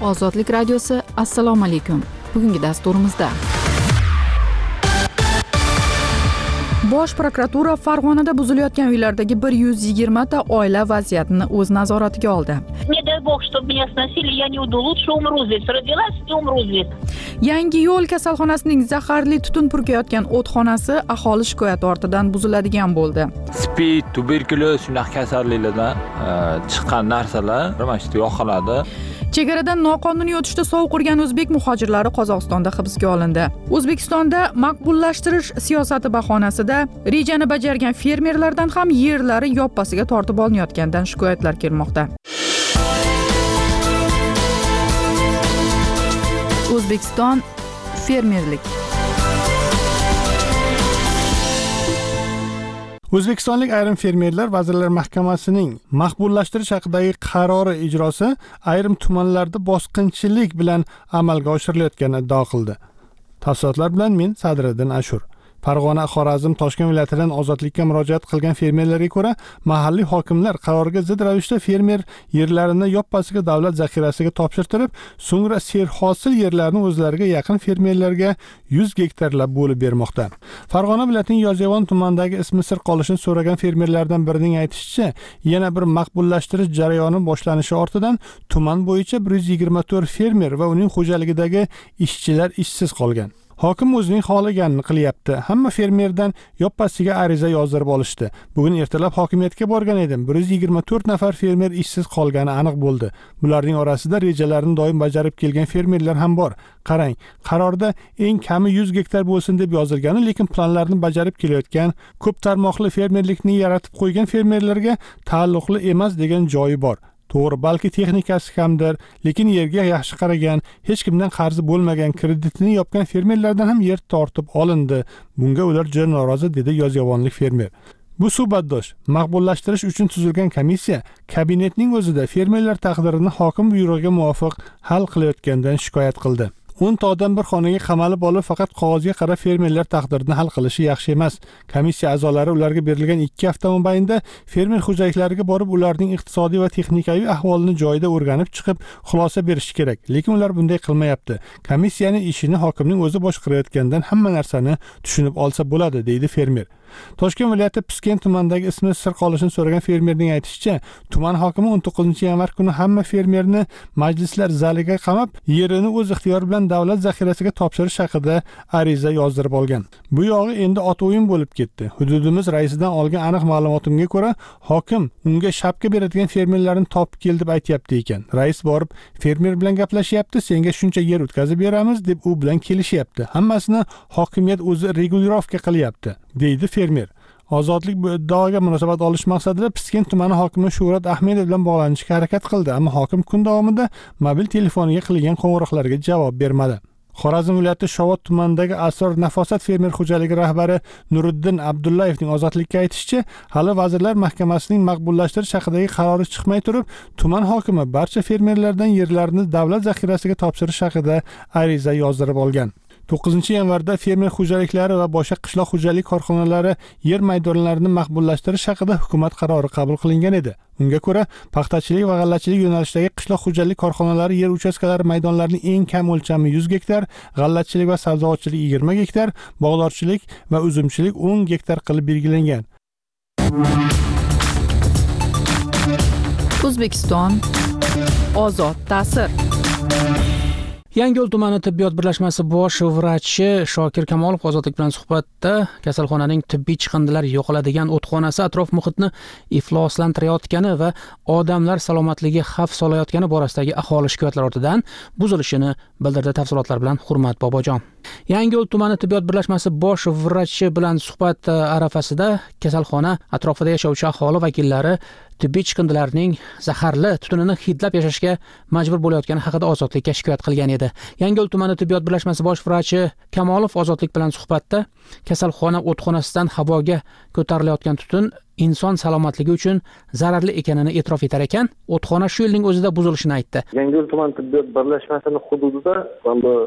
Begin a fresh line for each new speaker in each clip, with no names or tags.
Ozodlik radiosi, assalomu alaykum. Bugungi dasturimizda Bosh prokuratura Farg'onada buzilayotgan uylardagi 120 ta oila vaziyatini o'z nazoratiga oldi.
Не дай бог, чтобы меня сносили, я не уйду. Лучше умру здесь. Родилась и умру здесь.
Yangi yo'l kasalxonasining zaharli tutun purkayotgan o'txonasi aholi shikoyati ortidan buziladigan bo'ldi.
Spid, tuberkuloz shunaqa kasalliklardan chiqqan narsalar mana shu yoqiladi.
Chegaradan noqonuniy o'tishda sovuq urgan o'zbek muhojirlari Qozog'istonda hibsga olindi. O'zbekistonda maqbullashtirish siyosati bahonasida rejani bajargan fermerlardan ham yerlari yoppasiga tortib olinayotganidan shikoyatlar kelmoqda. O'zbekiston fermerlik.
O'zbekistonlik ayrim fermerlar Vazirlar Mahkamasining maqbullashtirish haqidagi qarori ijrosi ayrim tumanlarda bosqinchilik bilan amalga oshirilayotganini iddao qildi. Tafsilotlar bilan men Sadriddin Ashur. Farg'ona, Xorazm, Toshkent viloyatidan ozodlikka murojaat qilgan fermerlarga ko'ra, mahalliy hokimlar qarorga zid ravishda fermer yerlarini yoppasiga davlat zaxirasiga topshirtirib, so'ngra serhosil yerlarni o'zlariga yaqin fermerlarga 100 gektarlab bo'lib bermoqda. Farg'ona viloyatining Yozyovon tumanidagi ismi sir qolishini so'ragan fermerlardan birining aytishicha, yana bir maqbullashtirish jarayoni boshlanishi ortidan tuman bo'yicha 124 fermer va uning xo'jaligidagi ishchilar ishsiz qolgan. Hokim o'zining xohlaganini qilyapti. Hamma fermerdan yoppasiga ariza yozdirib olishdi. Bugun ertalab hokimiyatga borgan edim. 124 nafar fermer ishsiz qolgani aniq bo'ldi. Bularning orasida rejalarini doim bajarib kelgan fermerlar ham bor. Qarang, qarorda eng kami 100 gektar bo'lsin deb yozilgani, lekin planlarni bajarib kelayotgan, ko'p tarmoqli fermerlikni yaratib qo'ygan fermerlarga taalluqli emas degan joyi bor. To'g'ri, balki texnikasi kamdir, lekin yerga yaxshi qaragan, hech kimdan qarzi bo'lmagan, kreditini yopgan fermerlardan ham yer tortib olindi. Bunga ular juda norozi, dedi yozyovonlik fermer. Bu suhbatdosh maqbullashtirish uchun tuzilgan komissiya kabinetning o'zida fermerlar taqdirini hokim buyrug'iga muvofiq hal qilayotgandan shikoyat qildi. 10 ta odam bir xonaga qamalib olib, faqat qog'ozga qarab fermerlar taqdirini hal qilishi yaxshi emas. Komissiya a'zolari ularga berilgan 2 hafta mobaynida fermer xo'jaliklariga borib, ularning iqtisodiy va texnikaviy ahvolini joyida o'rganib chiqib, xulosa berishi kerak. Lekin ular bunday qilmayapti. Komissiyaning ishini hokimning o'zi boshqarayotgandan hamma narsani tushunib olsa bo'ladi, deydi fermer. Toshkent viloyati Piskent tumanidagi ismi sir qolishini so'ragan fermerning aytishicha, tuman hokimi 19-yanvar kuni hamma fermerni majlislar zaliga qamab, yerini o'z ixtiyori bilan davlat zaxirasiga topshirish haqida ariza yozdirib olgan. Bu yog'i endi ot o'yin bo'lib ketdi. Hududimiz raisidan olgan aniq ma'lumotimga ko'ra, hokim unga shapka beradigan fermerlarni topib kel deb aytayapti ekan. Rais borib, fermer bilan gaplashyapti, senga shuncha yer o'tkazib beramiz deb u bilan kelishyapti. Hammasini hokimiyat o'zi regulirovka qilyapti, deydi fermer. Ozodlik bu iddaoga munosabat olish maqsadida Piskent tumani hokimi Shuhrat Ahmedov bilan bog'lanishga harakat qildi, ammo hokim kun davomida mobil telefoniga qilingan qo'ng'iroqlarga javob bermadi. Xorazm viloyati Shovot tumanidagi Asror Nafosat fermer xo'jaligi rahbari Nuriddin Abdullayevning ozodlikka aytishicha, hali Vazirlar Mahkamasining maqbullashtirish haqidagi qarori chiqmay turib, tuman hokimi barcha fermerlardan yerlarini davlat zaxirasiga topshirish haqida ariza yozdirib olgan. 9-yanvarda fermer xo'jaliklari va boshqa qishloq xo'jalik korxonalari yer maydonlarini maqbullashtirish haqida hukumat qarori qabul qilingan edi. Unga ko'ra, paxtachilik va g'allachilik yo'nalishidagi qishloq xo'jalik korxonalari yer uchastkalari maydonlarining eng kam o'lchami 100 gektar, g'allachilik va sabzavotchilik 20 gektar, bog'dorchilik va uzumchilik 10 gektar qilib belgilangan.
O'zbekiston ozod ta'sir.
Yangiyo'l tumani tibbiyot birlashmasi bosh vrachi Shokir Kamolov ozodlik bilan suhbatda kasalxonaning tibbiy chiqindilar yo'qoladigan o'txonasi atrof muhitni ifloslantirayotgani va odamlar salomatligiga xavf solayotgani borasidagi aholi shikoyatlari ortidan buzilishini bildirdi. Tafsilotlar bilan Hurmat Bobojon. Yangiyo'l tumani tibbiyot birlashmasi bosh vrachi bilan suhbat arafasida kasalxona atrofida yashovchi aholi vakillari tibbiy chiqindilarning zaharli tutunini hidlab yashashga majbur bo'layotgani haqida ozodlikka shikoyat qilgan edi. Yangiyo'l tumani tibbiyot birlashmasi bosh vrachi Kamolov ozodlik bilan suhbatda kasalxona o'txonasidan havoga ko'tarilayotgan tutun inson salomatligi uchun zararli ekanini e'tirof etar ekan, o'txona shu yilning o'zida buzilishini aytdi.
Yangiyo'l tuman tibbiyot birlashmasining hududida bu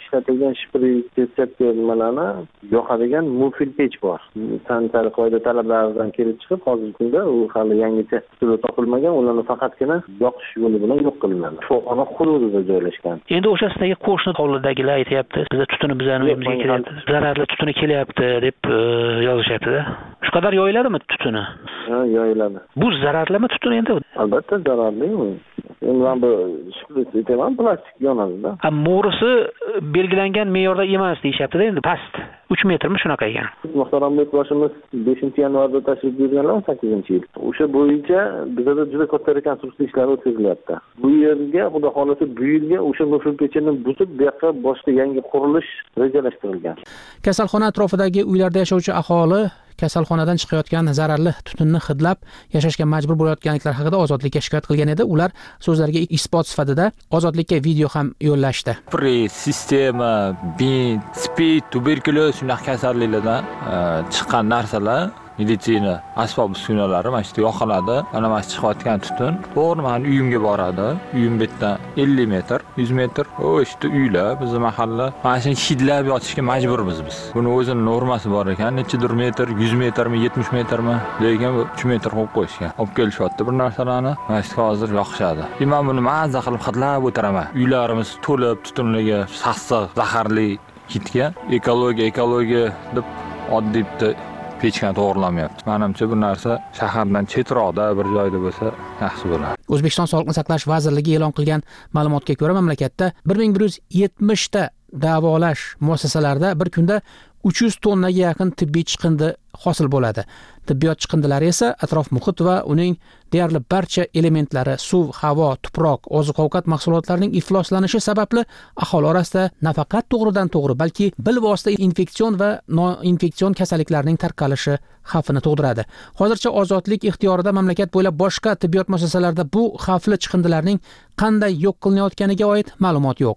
ishlatilgan shpris detseptor nimalarni yoqadigan mufil pech bor. Sanitariya qoida talablaridan kelib chiqib, hozirgi kunda u hali yangicha usuli topilmagan, ularni faqatgina yoqish yo'li bilan yo'q qilinadi. Shifoxona hududida joylashgan.
Endi o'shasidagi qo'shni hovlidagilar aytyapti, bizda tutuni bizning uyimizga kelyapti, zararli tutuni kelyapti deb yozishyapti-da. Shu qadar yoyiladimi tutuni?
Ha, yoyiladi.
Bu zararlimi tutun endi?
Albatta zararli. Endi men bu shpris aytaman, plastik yonadi-da.
Mo'risi belgilangan me'yorda emas deyishyapti-da, endi past. 3 metrmi shunaqa ekan.
Muhtaram yurtboshimiz 5-yanvarda tashrif buyurganlar 18-yil. O'sha bo'yicha bizda juda katta rekonstruksiya ishlari o'tkazilyapti. Bu yerga, xudo xolasa, bu yilga o'sha mufil pechini buzib, bu yoqqa boshqa yangi qurilish rejalashtirilgan.
Kasalxona atrofidagi uylarda yashovchi aholi kasalxonadan chiqayotgan zararli tutunni hidlab yashashga majbur bo'layotganliklari haqida Ozodlikka shikoyat qilgan edi. Ular so'zlariga isbot sifatida Ozodlikka video ham yo'llashdi.
Sistema, bin, spid, tuberkulyoz shunaqa kasalliklardan chiqqan narsalar meditsina asbob uskunalari mana shu yoqiladi. Mana mana chiqayotgan tutun to'g'ri meni uyimga boradi. Uyim betdan 50 metr, 100 metr. O'shda uylar, bizning mahalla mana shuni hidlab yotishga majburmiz biz. Buni o'zining normasi bor ekan. Nechidir metr, 100 metrmi, 70 metrmi, lekin 3 metr qo'yib qo'yishgan. Olib kelishyapti bir narsalarni. Mana shu hozir yoqishadi. Men buni mazza qilib hidlab o'tiraman. Uylarimiz to'lib tutunlarga, sassiq, zaharli hidga ekologiya deb oddiy hech qanday to'g'rilamayapti. Menimcha bu narsa shahardan chetroqda bir joyda bo'lsa yaxshi bo'ladi.
O'zbekiston Sog'liqni saqlash vazirligi e'lon qilgan ma'lumotga ko'ra, mamlakatda 1170 ta davolash muassasalarida bir kunda 300 tonnaga yaqin tibbiy chiqindi hosil bo'ladi. Tibbiyot chiqindilari esa atrof muhit va uning deyarli barcha elementlari, suv, havo, tuproq, oziq-ovqat mahsulotlarining ifloslanishi sababli aholi orasida nafaqat to'g'ridan-to'g'ri, balki bilvosita infeksion va noinfeksion kasalliklarning tarqalishi xavfini tug'diradi. Hozircha Ozodlik ixtiyorida mamlakat bo'ylab boshqa tibbiyot muassasalarida bu xavfli chiqindilarning qanday yo'q qilinayotganiga oid ma'lumot yo'q.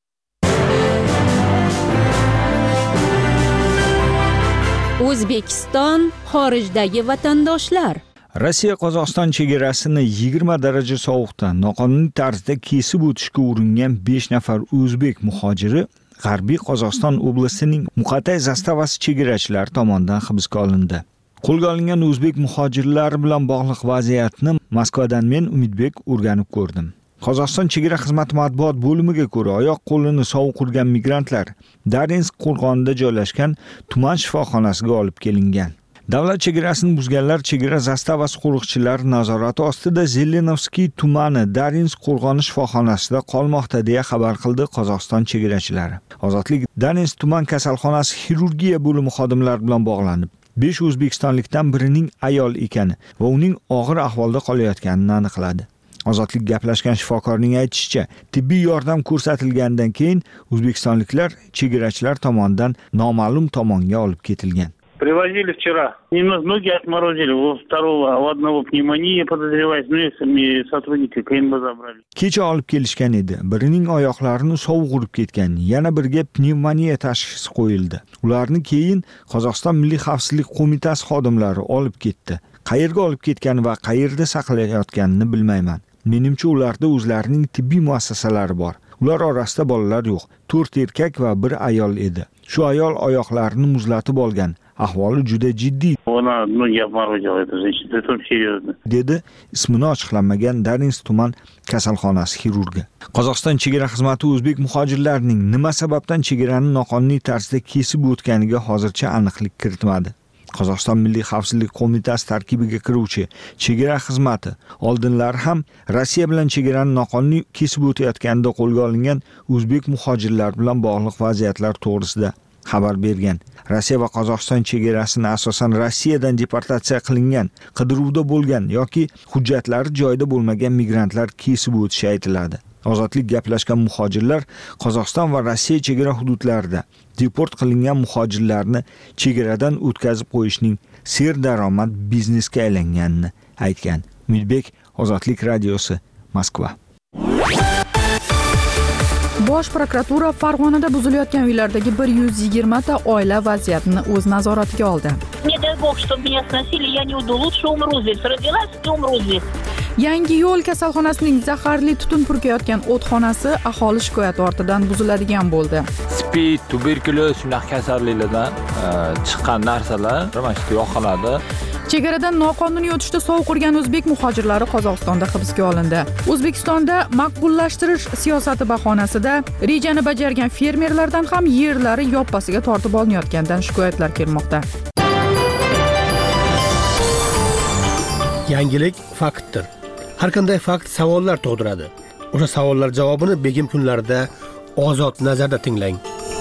O'zbekiston xorijdagi vatandoshlar.
Rossiya Qozog'iston chegarasini 20 daraja sovuqda noqonuniy tarzda kesib o'tishga uringan 5 nafar o'zbek muhojiri G'arbiy Qozog'iston oblasining Muqatay zastavasi chegarachilari tomonidan hibsga olindi. Qo'lga olingan o'zbek muhojirlari bilan bog'liq vaziyatni Moskvadan men Umidbek o'rganib ko'rdim. Qozog'iston chegara xizmati matbuot bo'limiga ko'ra, oyoq qo'lini sovuq urgan migrantlar Darinsk qo'rg'onida joylashgan tuman shifoxonasiga olib kelingan. Davlat chegarasini buzganlar chegara zastavasi qo'riqchilari nazorati ostida Zelenovskiy tumani Darinsk qo'rg'oni shifoxonasida qolmoqda deya xabar qildi Qozog'iston chegarachilari. Ozodlik Darinsk tuman kasalxonasi xirurgiya bo'limi xodimlari bilan bog'lanib, 5 o'zbekistonlikdan birining ayol ekani va uning og'ir ahvolda qolayotganini aniqladi. Ozodlik gaplashgan shifokorning aytishicha, tibbiy yordam ko'rsatilgandan keyin o'zbekistonliklar chegarachilar tomonidan noma'lum tomonga olib ketilgan.
Привозили вчера. Немного ноги отморозили, у второго, у одного пневмония подозревается, и сотрудники КНБ забрали.
Kecha olib kelishgan edi. Birining oyoqlarini sovuq urib ketgan, yana biriga pnevmoniya tashxisi qo'yildi. Ularni keyin Qozog'iston Milliy xavfsizlik qo'mitasi xodimlari olib ketdi. Qayerga olib ketgani va qayerda saqlayotganini bilmayman. Menimcha ularda o'zlarining tibbiy muassasalari bor. Ular orasida bolalar yo'q. 4 erkak va 1 ayol edi. Shu ayol oyoqlarini muzlatib olgan. Ahvoli juda jiddiy.
Ona ноги обморозила, это женщина, это серьезно.
Dedi ismini ochiqlanmagan Darinsk tuman kasalxonasi xirurgi. Qozog'iston chegara xizmati o'zbek muhojirlarining nima sababdan chegarani noqonuniy tarzda kesib o'tganiga hozircha aniqlik kiritmadi. Qozog'iston Milliy xavfsizlik qo'mitasi tarkibiga kiruvchi chegara xizmati oldinlari ham Rossiya bilan chegarani noqonuniy kesib o'tayotganida qo'lga olingan o'zbek muhojirlar bilan bog'liq vaziyatlar to'g'risida xabar bergan. Rossiya va Qozog'iston chegarasini asosan Rossiyadan deportatsiya qilingan, qidiruvda bo'lgan yoki hujjatlari joyida bo'lmagan migrantlar kesib o'tishi aytiladi. Ozodlik gaplashgan muhojirlar Qozog'iston va Rossiya chegara hududlarida deport qilingan muhojirlarni chegaradan o'tkazib qo'yishning serdaromad biznesga aylanganini aytgan. Umidbek, Ozodlik radiosi, Moskva.
Bosh prokuratura Farg'onada buzilayotgan uylardagi 120 ta oila vaziyatini o'z nazoratiga oldi.
Не дай бог, чтобы меня сносили, я не уйду. Лучше умру здесь. Родилась и умру здесь.
Yangiyo'l kasalxonasining zaharli tutun purkayotgan o'txonasi aholi shikoyati ortidan buziladigan bo'ldi.
Spid, tuberkuloz shunaqa kasalliklardan chiqqan narsalar mana shu yoqiladi.
Chegaradan noqonuniy o'tishda sovuq urgan o'zbek muhojirlari Qozog'istonda hibsga olindi. O'zbekistonda maqbullashtirish siyosati bahonasida rejani bajargan fermerlardan ham yerlari yoppasiga tortib olinayotganidan shikoyatlar kelmoqda.
Yangilik faktdir. Har qanday fakt savollar tug'diradi. O'sha savollar javobini begim kunlarida ozod nazarda tinglang.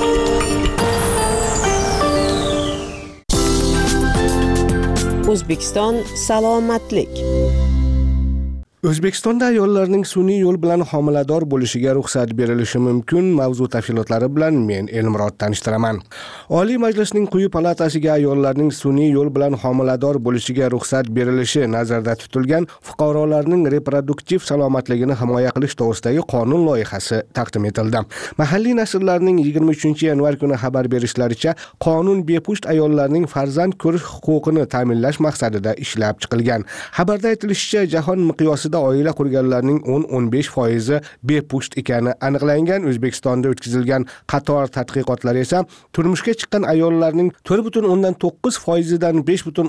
O'zbekiston salomatlik.
O'zbekistonda ayollarning sun'iy yo'l bilan homilador bo'lishiga ruxsat berilishi mumkin. Mavzu tafsilotlari bilan men Elmurod tanishtiraman. Oliy Majlisning quyi palatasiga ayollarning sun'iy yo'l bilan homilador bo'lishiga ruxsat berilishi nazarda tutilgan fuqarolarning reproduktiv salomatligini himoya qilish to'g'risidagi qonun loyihasi taqdim etildi. Mahalliy nashrlarning 23-yanvar kuni xabar berishlaricha, qonun bepusht ayollarning farzand ko'rish huquqini ta'minlash maqsadida ishlab chiqilgan. Xabarda aytilishicha, jahon miqyosida oila qurganlarning 10-15% bepusht ekani aniqlangan. O'zbekistonda o'tkazilgan qator tadqiqotlar esa turmushga chiqqan ayollarning 4.9% dan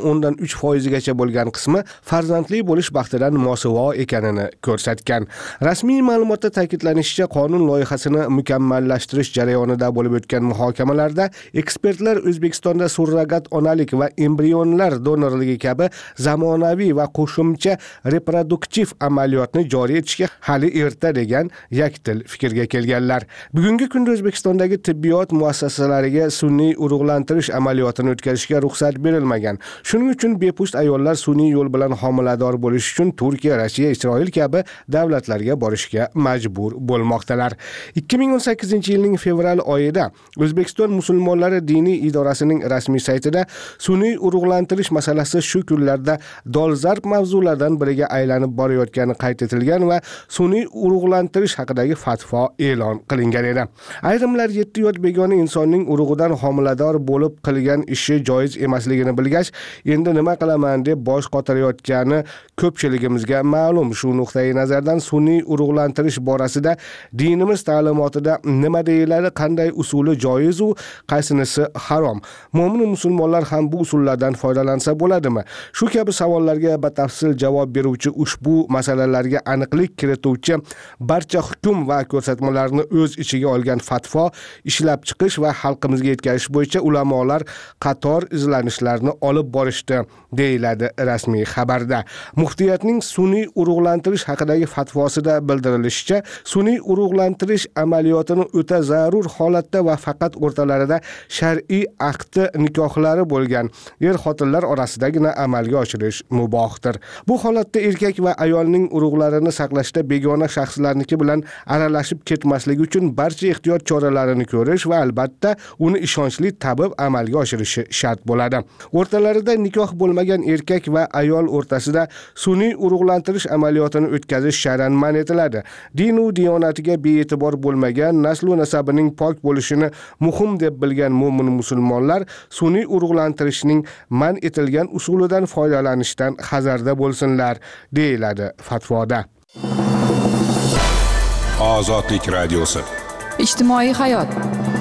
5.3% gacha bo'lgan qismi farzandli bo'lish baxtidan mosuvo ekanini ko'rsatgan. Rasmiy ma'lumotda ta'kidlanishicha, qonun loyihasini mukammallashtirish jarayonida bo'lib o'tgan muhokamalarda ekspertlar O'zbekistonda surrogat onalik va embrionlar donorligi kabi zamonaviy va qo'shimcha reproduktiv amaliyotni joriy etishga hali erta degan yakdil fikrga kelganlar. Bugungi kunda O'zbekistondagi tibbiyot muassasalariga sun'iy urug'lantirish amaliyotini o'tkazishga ruxsat berilmagan. Shuning uchun bepusht ayollar sun'iy yo'l bilan homilador bo'lish uchun Turkiya, Rossiya, Isroil kabi davlatlarga borishga majbur bo'lmoqdalar. 2018-yilning fevral oyida O'zbekiston musulmonlari diniy idorasining rasmiy saytida sun'iy urug'lantirish masalasi shu kunlarda dolzarb mavzulardan biriga aylanib borayotgani qayd etilgan va sun'iy urug'lantirish haqidagi fatvo e'lon qilingan edi. Ayrimlar 7 yot begona insonning urug'idan homilador bo'lib qilgan ishi joiz emasligini bilgach, endi nima qilaman deb bosh qotirayotgani ko'pchiligimizga ma'lum. Shu nuqtai nazardan sun'iy urug'lantirish borasida dinimiz ta'limotida nima deyiladi, qanday usuli joiz u qaysinisi harom? Mo'min musulmonlar ham bu usullardan foydalansa bo'ladimi? Shu kabi savollarga batafsil javob beruvchi ushbu masalalarga aniqlik kirituvchi barcha hukm va ko'rsatmalarni o'z ichiga olgan fatvo ishlab chiqish va xalqimizga yetkazish bo'yicha ulamolar qator izlanishlarni olib borishdi, deyiladi rasmiy xabarda. Muftiyatning sun'iy urug'lantirish haqidagi fatvosida bildirilishicha, sun'iy urug'lantirish amaliyotini o'ta zarur holatda va faqat o'rtalarida shar'iy aqdi nikohlari bo'lgan er-xotinlar orasidagina amalga oshirish mubohdir. Bu holatda erkak va ayolning urug'larini saqlashda begona shaxslarniki bilan aralashib ketmasligi uchun barcha ehtiyot choralarini ko'rish va albatta uni ishonchli tabib amalga oshirishi shart bo'ladi. O'rtalarida nikoh bo'lmagan erkak va ayol o'rtasida sun'iy urug'lantirish amaliyotini o'tkazish shar'an man etiladi. Din u diyonatiga bee'tibor bo'lmagan, nasl-u nasabining pok bo'lishini muhim deb bilgan mo'min musulmonlar sun'iy urug'lantirishning man etilgan usulidan foydalanishdan hazarda bo'lsinlar, deyiladi fatvoda.
Ozodlik radiosi.
Ijtimoiy hayot.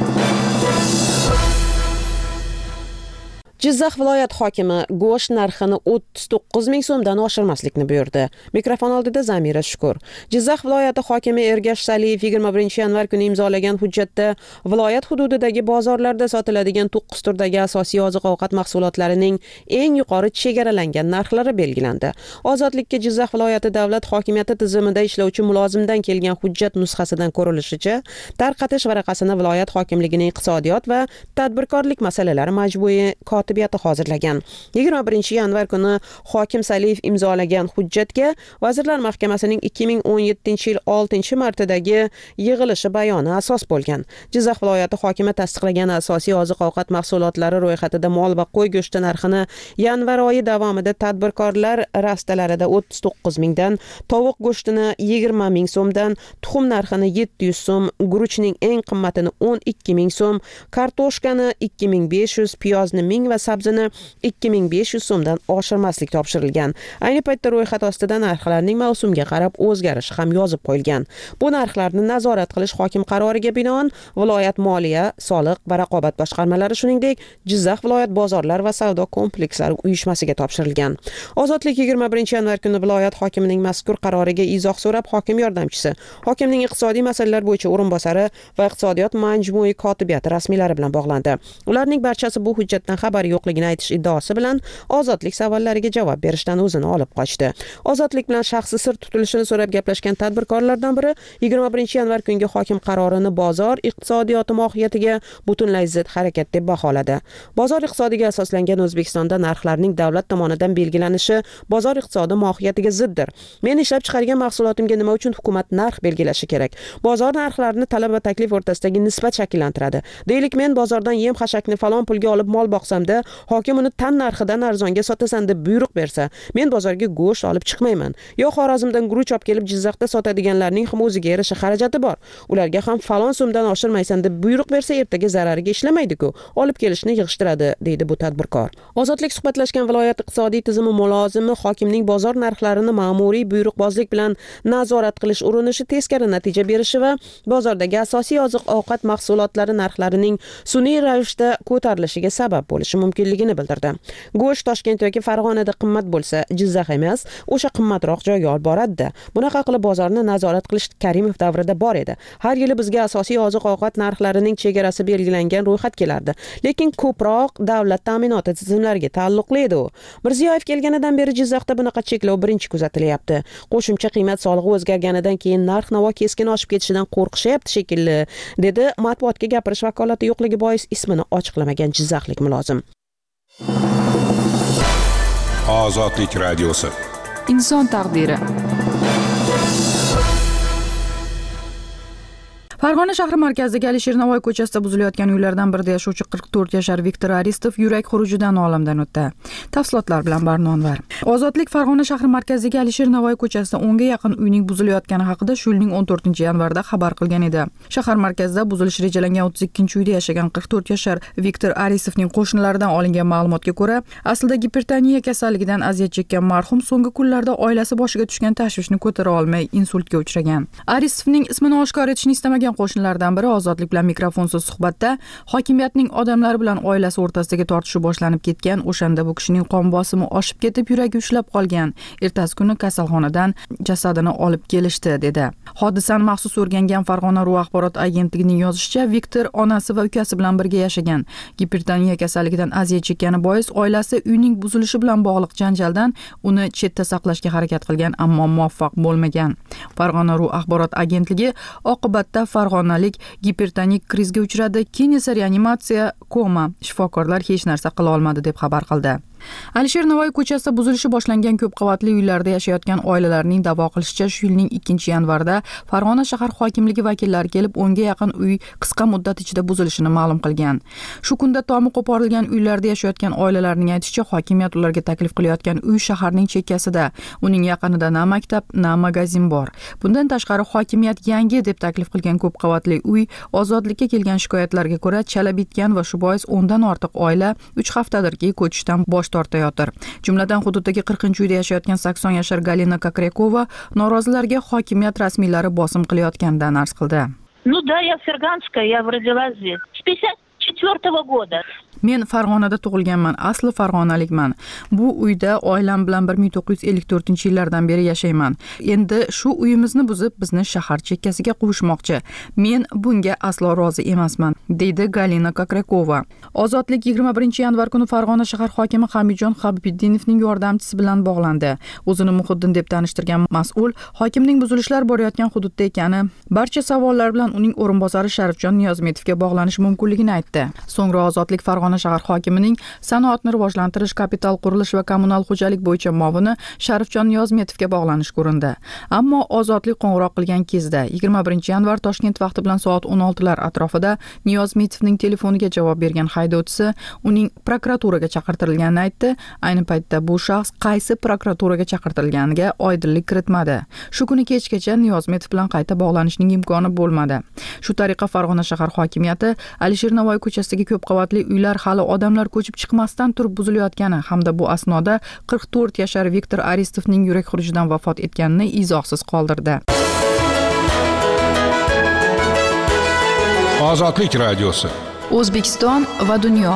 Jizzax viloyat hokimi go'sht narxini 39 ming so'mdan oshirmaslikni buyurdi. Mikrofon oldida Zamira Shukur. Jizzax viloyati hokimi Ergash Saliyev 21-yanvar kuni imzolagan hujjatda viloyat hududidagi bozorlarda sotiladigan 9 turdagi asosiy oziq-ovqat mahsulotlarining eng yuqori chegaralangan narxlari belgilandi. Ozodlikka Jizzax viloyati davlat hokimiyati tizimida ishlovchi mulozimdan kelgan hujjat nusxasidan ko'rilishicha, tarqatish varaqasini viloyat hokimligining iqtisodiyot va tadbirkorlik masalalari majmuiy kotibiyati hozirlagan. 21-yanvar kuni hokim Saliyev imzolagan hujjatga Vazirlar Mahkamasining 2017-yil 6-martadagi yig'ilishi bayoni asos bo'lgan. Jizzax viloyati hokimi tasdiqlagan asosiy oziq-ovqat mahsulotlari ro'yxatida mol va qo'y go'shti narxini yanvar oyi davomida tadbirkorlar rastalarida 39 mingdan, tovuq go'shtini 20 ming so'mdan, tuxum narxini 700 so'm, guruchning eng qimmatini 12 ming so'm, kartoshkani 2500, piyozni 1000 va sabzini 2500 so'mdan oshirmaslik topshirilgan. Ayni paytda ro'yxat ostida narxlarning mavsumga qarab o'zgarishi ham yozib qo'yilgan. Bu narxlarni nazorat qilish hokim qaroriga binoan viloyat moliya, soliq va raqobat boshqarmalari, shuningdek Jizzax viloyat bozorlar va savdo komplekslari uyushmasiga topshirilgan. Ozodlik 21-yanvar kuni viloyat hokimining mazkur qaroriga izoh so'rab hokim yordamchisi, hokimning iqtisodiy masalalar bo'yicha o'rinbosari va iqtisodiyot majmui kotibiyati rasmiylari bilan bog'landi. Ularning barchasi bu hujjatdan xabari yo'qligini aytish iddaosi bilan ozodlik savollariga javob berishdan o'zini olib qochdi. Ozodlik bilan shaxsi sir tutilishini so'rab gaplashgan tadbirkorlardan biri 21-yanvar kungi hokim qarorini bozor iqtisodiyoti mohiyatiga butunlay zid harakat deb baholadi. Bozor iqtisodiga asoslangan O'zbekistonda narxlarning davlat tomonidan belgilanishi bozor iqtisodi mohiyatiga ziddir. Men ishlab chiqargan mahsulotimga nima uchun hukumat narx belgilashi kerak? Bozor narxlarini talab va taklif o'rtasidagi nisbat shakllantiradi. Deylik, men bozordan yem xashakni falon pulga olib mol boqsamda, hokim uni tan narxidan arzonga sotasan deb buyruq bersa, men bozorga go'sht olib chiqmayman. Yo Xorazmdan guruch olib kelib Jizzaxda sotadiganlarning ham o'ziga yarasha xarajati bor. Ularga ham falon so'mdan oshirmaysan deb buyruq bersa, ertaga zarariga ishlamaydi-ku, olib kelishni yig'ishtiradi, deydi bu tadbirkor. Ozodlik suhbatlashgan viloyat iqtisodiy tizimi mulozimi hokimning bozor narxlarini ma'muriy buyruqbozlik bilan nazorat qilish urinishi teskari natija berishi va bozordagi asosiy oziq-ovqat mahsulotlari narxlarining sun'iy ravishda ko'tarilishiga sabab bo'lishi mumkinligini bildirdi. Go'sht Toshkent yoki Farg'onada qimmat bo'lsa, Jizzax emas, o'sha qimmatroq joyga olib boradi-da. Bunaqa qilib bozorni nazorat qilish Karimov davrida bor edi. Har yili bizga asosiy oziq-ovqat narxlarining chegarasi belgilangan ro'yxat kelardi. Lekin ko'proq davlat ta'minoti tizimlariga taalluqli edi u. Mirziyoyev kelganidan beri Jizzaxda bunaqa cheklov birinchi kuzatilyapti. Qo'shimcha qiymat solig'i o'zgarganidan keyin narx-navo keskin oshib ketishidan qo'rqishyapti shekilli, dedi matbuotga gapirish vakolati yo'qligi bois ismini ochiqlamagan jizzaxlik mulozim.
Ozodlik radiosi.
Inson taqdiri. Farg'ona shahri markazidagi Alisher Navoiy ko'chasida buzilayotgan uylardan birida yashovchi 44 yashar Viktor Aristov yurak xurujidan olamdan o'tdi. Tafsilotlar bilan Barnonvar. Ozodlik Farg'ona shahri markazidagi Alisher Navoiy ko'chasida 10 ga yaqin uyning buzilayotgani haqida shu yilning 14-yanvarda xabar qilgan edi. Shahar markazida buzilish rejalangan 32-uyda yashagan 44 yashar Viktor Aristovning qo'shnilaridan olingan ma'lumotga ko'ra, aslida gipertoniya kasalligidan aziyat chekkan marhum so'nggi kunlarda oilasi boshiga tushgan tashvishni ko'tara olmay insultga uchragan. Aristovning ismini oshkor etishni istamagan qo'shnilardan biri Ozodlik bilan mikrofonsiz suhbatda hokimiyatning odamlari bilan oilasi o'rtasidagi tortishuv boshlanib ketgan, o'shanda bu kishining qon bosimi oshib ketib, yuragi ushlab qolgan. Ertasi kuni kasalxonadan jasadini olib kelishdi, dedi. Hodisani maxsus o'rgangan Farg'ona.ru axborot agentligining yozishicha, Viktor onasi va ukasi bilan birga yashagan. Gipertoniya kasalligidan aziyat chekkani bois oilasi uyning buzilishi bilan bog'liq janjaldan uni chetda saqlashga harakat qilgan, ammo muvaffaq bo'lmagan. Farg'ona.ru axborot agentligi oqibatda farg'onalik gipertonik krizga uchradi, keyin esa reanimatsiya, koma, shifokorlar hech narsa qila olmadi deb xabar qildi. Alisher Navoiy ko'chasida buzilishi boshlangan ko'p qavatli uylarda yashayotgan oilalarning da'vo qilishicha, shu yilning 2-yanvarda Farg'ona shahar hokimligi vakillari kelib 10 ga yaqin uy qisqa muddat ichida buzilishini ma'lum qilgan. Shu kunda tomi qo'porilgan uylarda yashayotgan oilalarning aytishicha, hokimiyat ularga taklif qilayotgan uy shaharning chekkasida, uning yaqinida na maktab, na magazin bor. Bundan tashqari hokimiyat yangi deb taklif qilgan ko'p qavatli uy ozodlikka kelgan shikoyatlarga ko'ra chala bitgan va shu bois 10 dan ortiq oila 3 haftadirki ko'chishdan bosh tortayotir. Jumladan hududdagi 40-uyda yashayotgan 80 yashar Galina Kokrekova norozilarga hokimiyat rasmiylari bosim qilayotganidan arz qildi.
Ну да, я Ферганская, я родилась здесь. С 54 года.
Men Farg'onada tug'ilganman, asli farg'onalikman. Bu uyda oilam bilan 1954-yillardan beri yashayman. Endi shu uyimizni buzib, bizni shahar chekkasiga qo'yishmoqchi. Men bunga aslo rozi emasman, deydi Galina Kokrekova. Ozodlik 21-yanvar kuni Farg'ona shahar hokimi Hamidjon Habibiddinovning yordamchisi bilan bog'landi. O'zini Muhiddin deb tanishtirgan mas'ul hokimning buzilishlar borayotgan hududda ekani, barcha savollar bilan uning o'rinbosari Sharifjon Niyozmetovga bog'lanish mumkinligini aytdi. So'ngra Ozodlik Farg'ona shahar hokimining sanoatni rivojlantirish, kapital qurilish va kommunal xo'jalik bo'yicha muavini Sharifjon Niyozmetovga bog'lanish ko'rindi. Ammo Ozodlik qo'ng'iroq qilgan kezda 21-yanvar Toshkent vaqti bilan soat 16lar atrofida Niyozmetovning telefoniga javob bergan haydovchisi uning prokuraturaga chaqirtirilganini aytdi. Ayni paytda bu shaxs qaysi prokuraturaga chaqirtirilganiga oydinlik kiritmadi. Shu kuni kechgacha Niyozmetov bilan qayta bog'lanishning imkoni bo'lmadi. Shu tariqa Farg'ona shahar hokimiyati Alisher Navoiy ko'chasida barchasidagi ko'p qavatli uylar hali odamlar ko'chib chiqmasdan turib buzilayotgani hamda bu asnoda 44 yashar Viktor Aristovning yurak xurujidan vafot etganini izohsiz qoldirdi.
Ozodlik radiosi.
O'zbekiston va dunyo.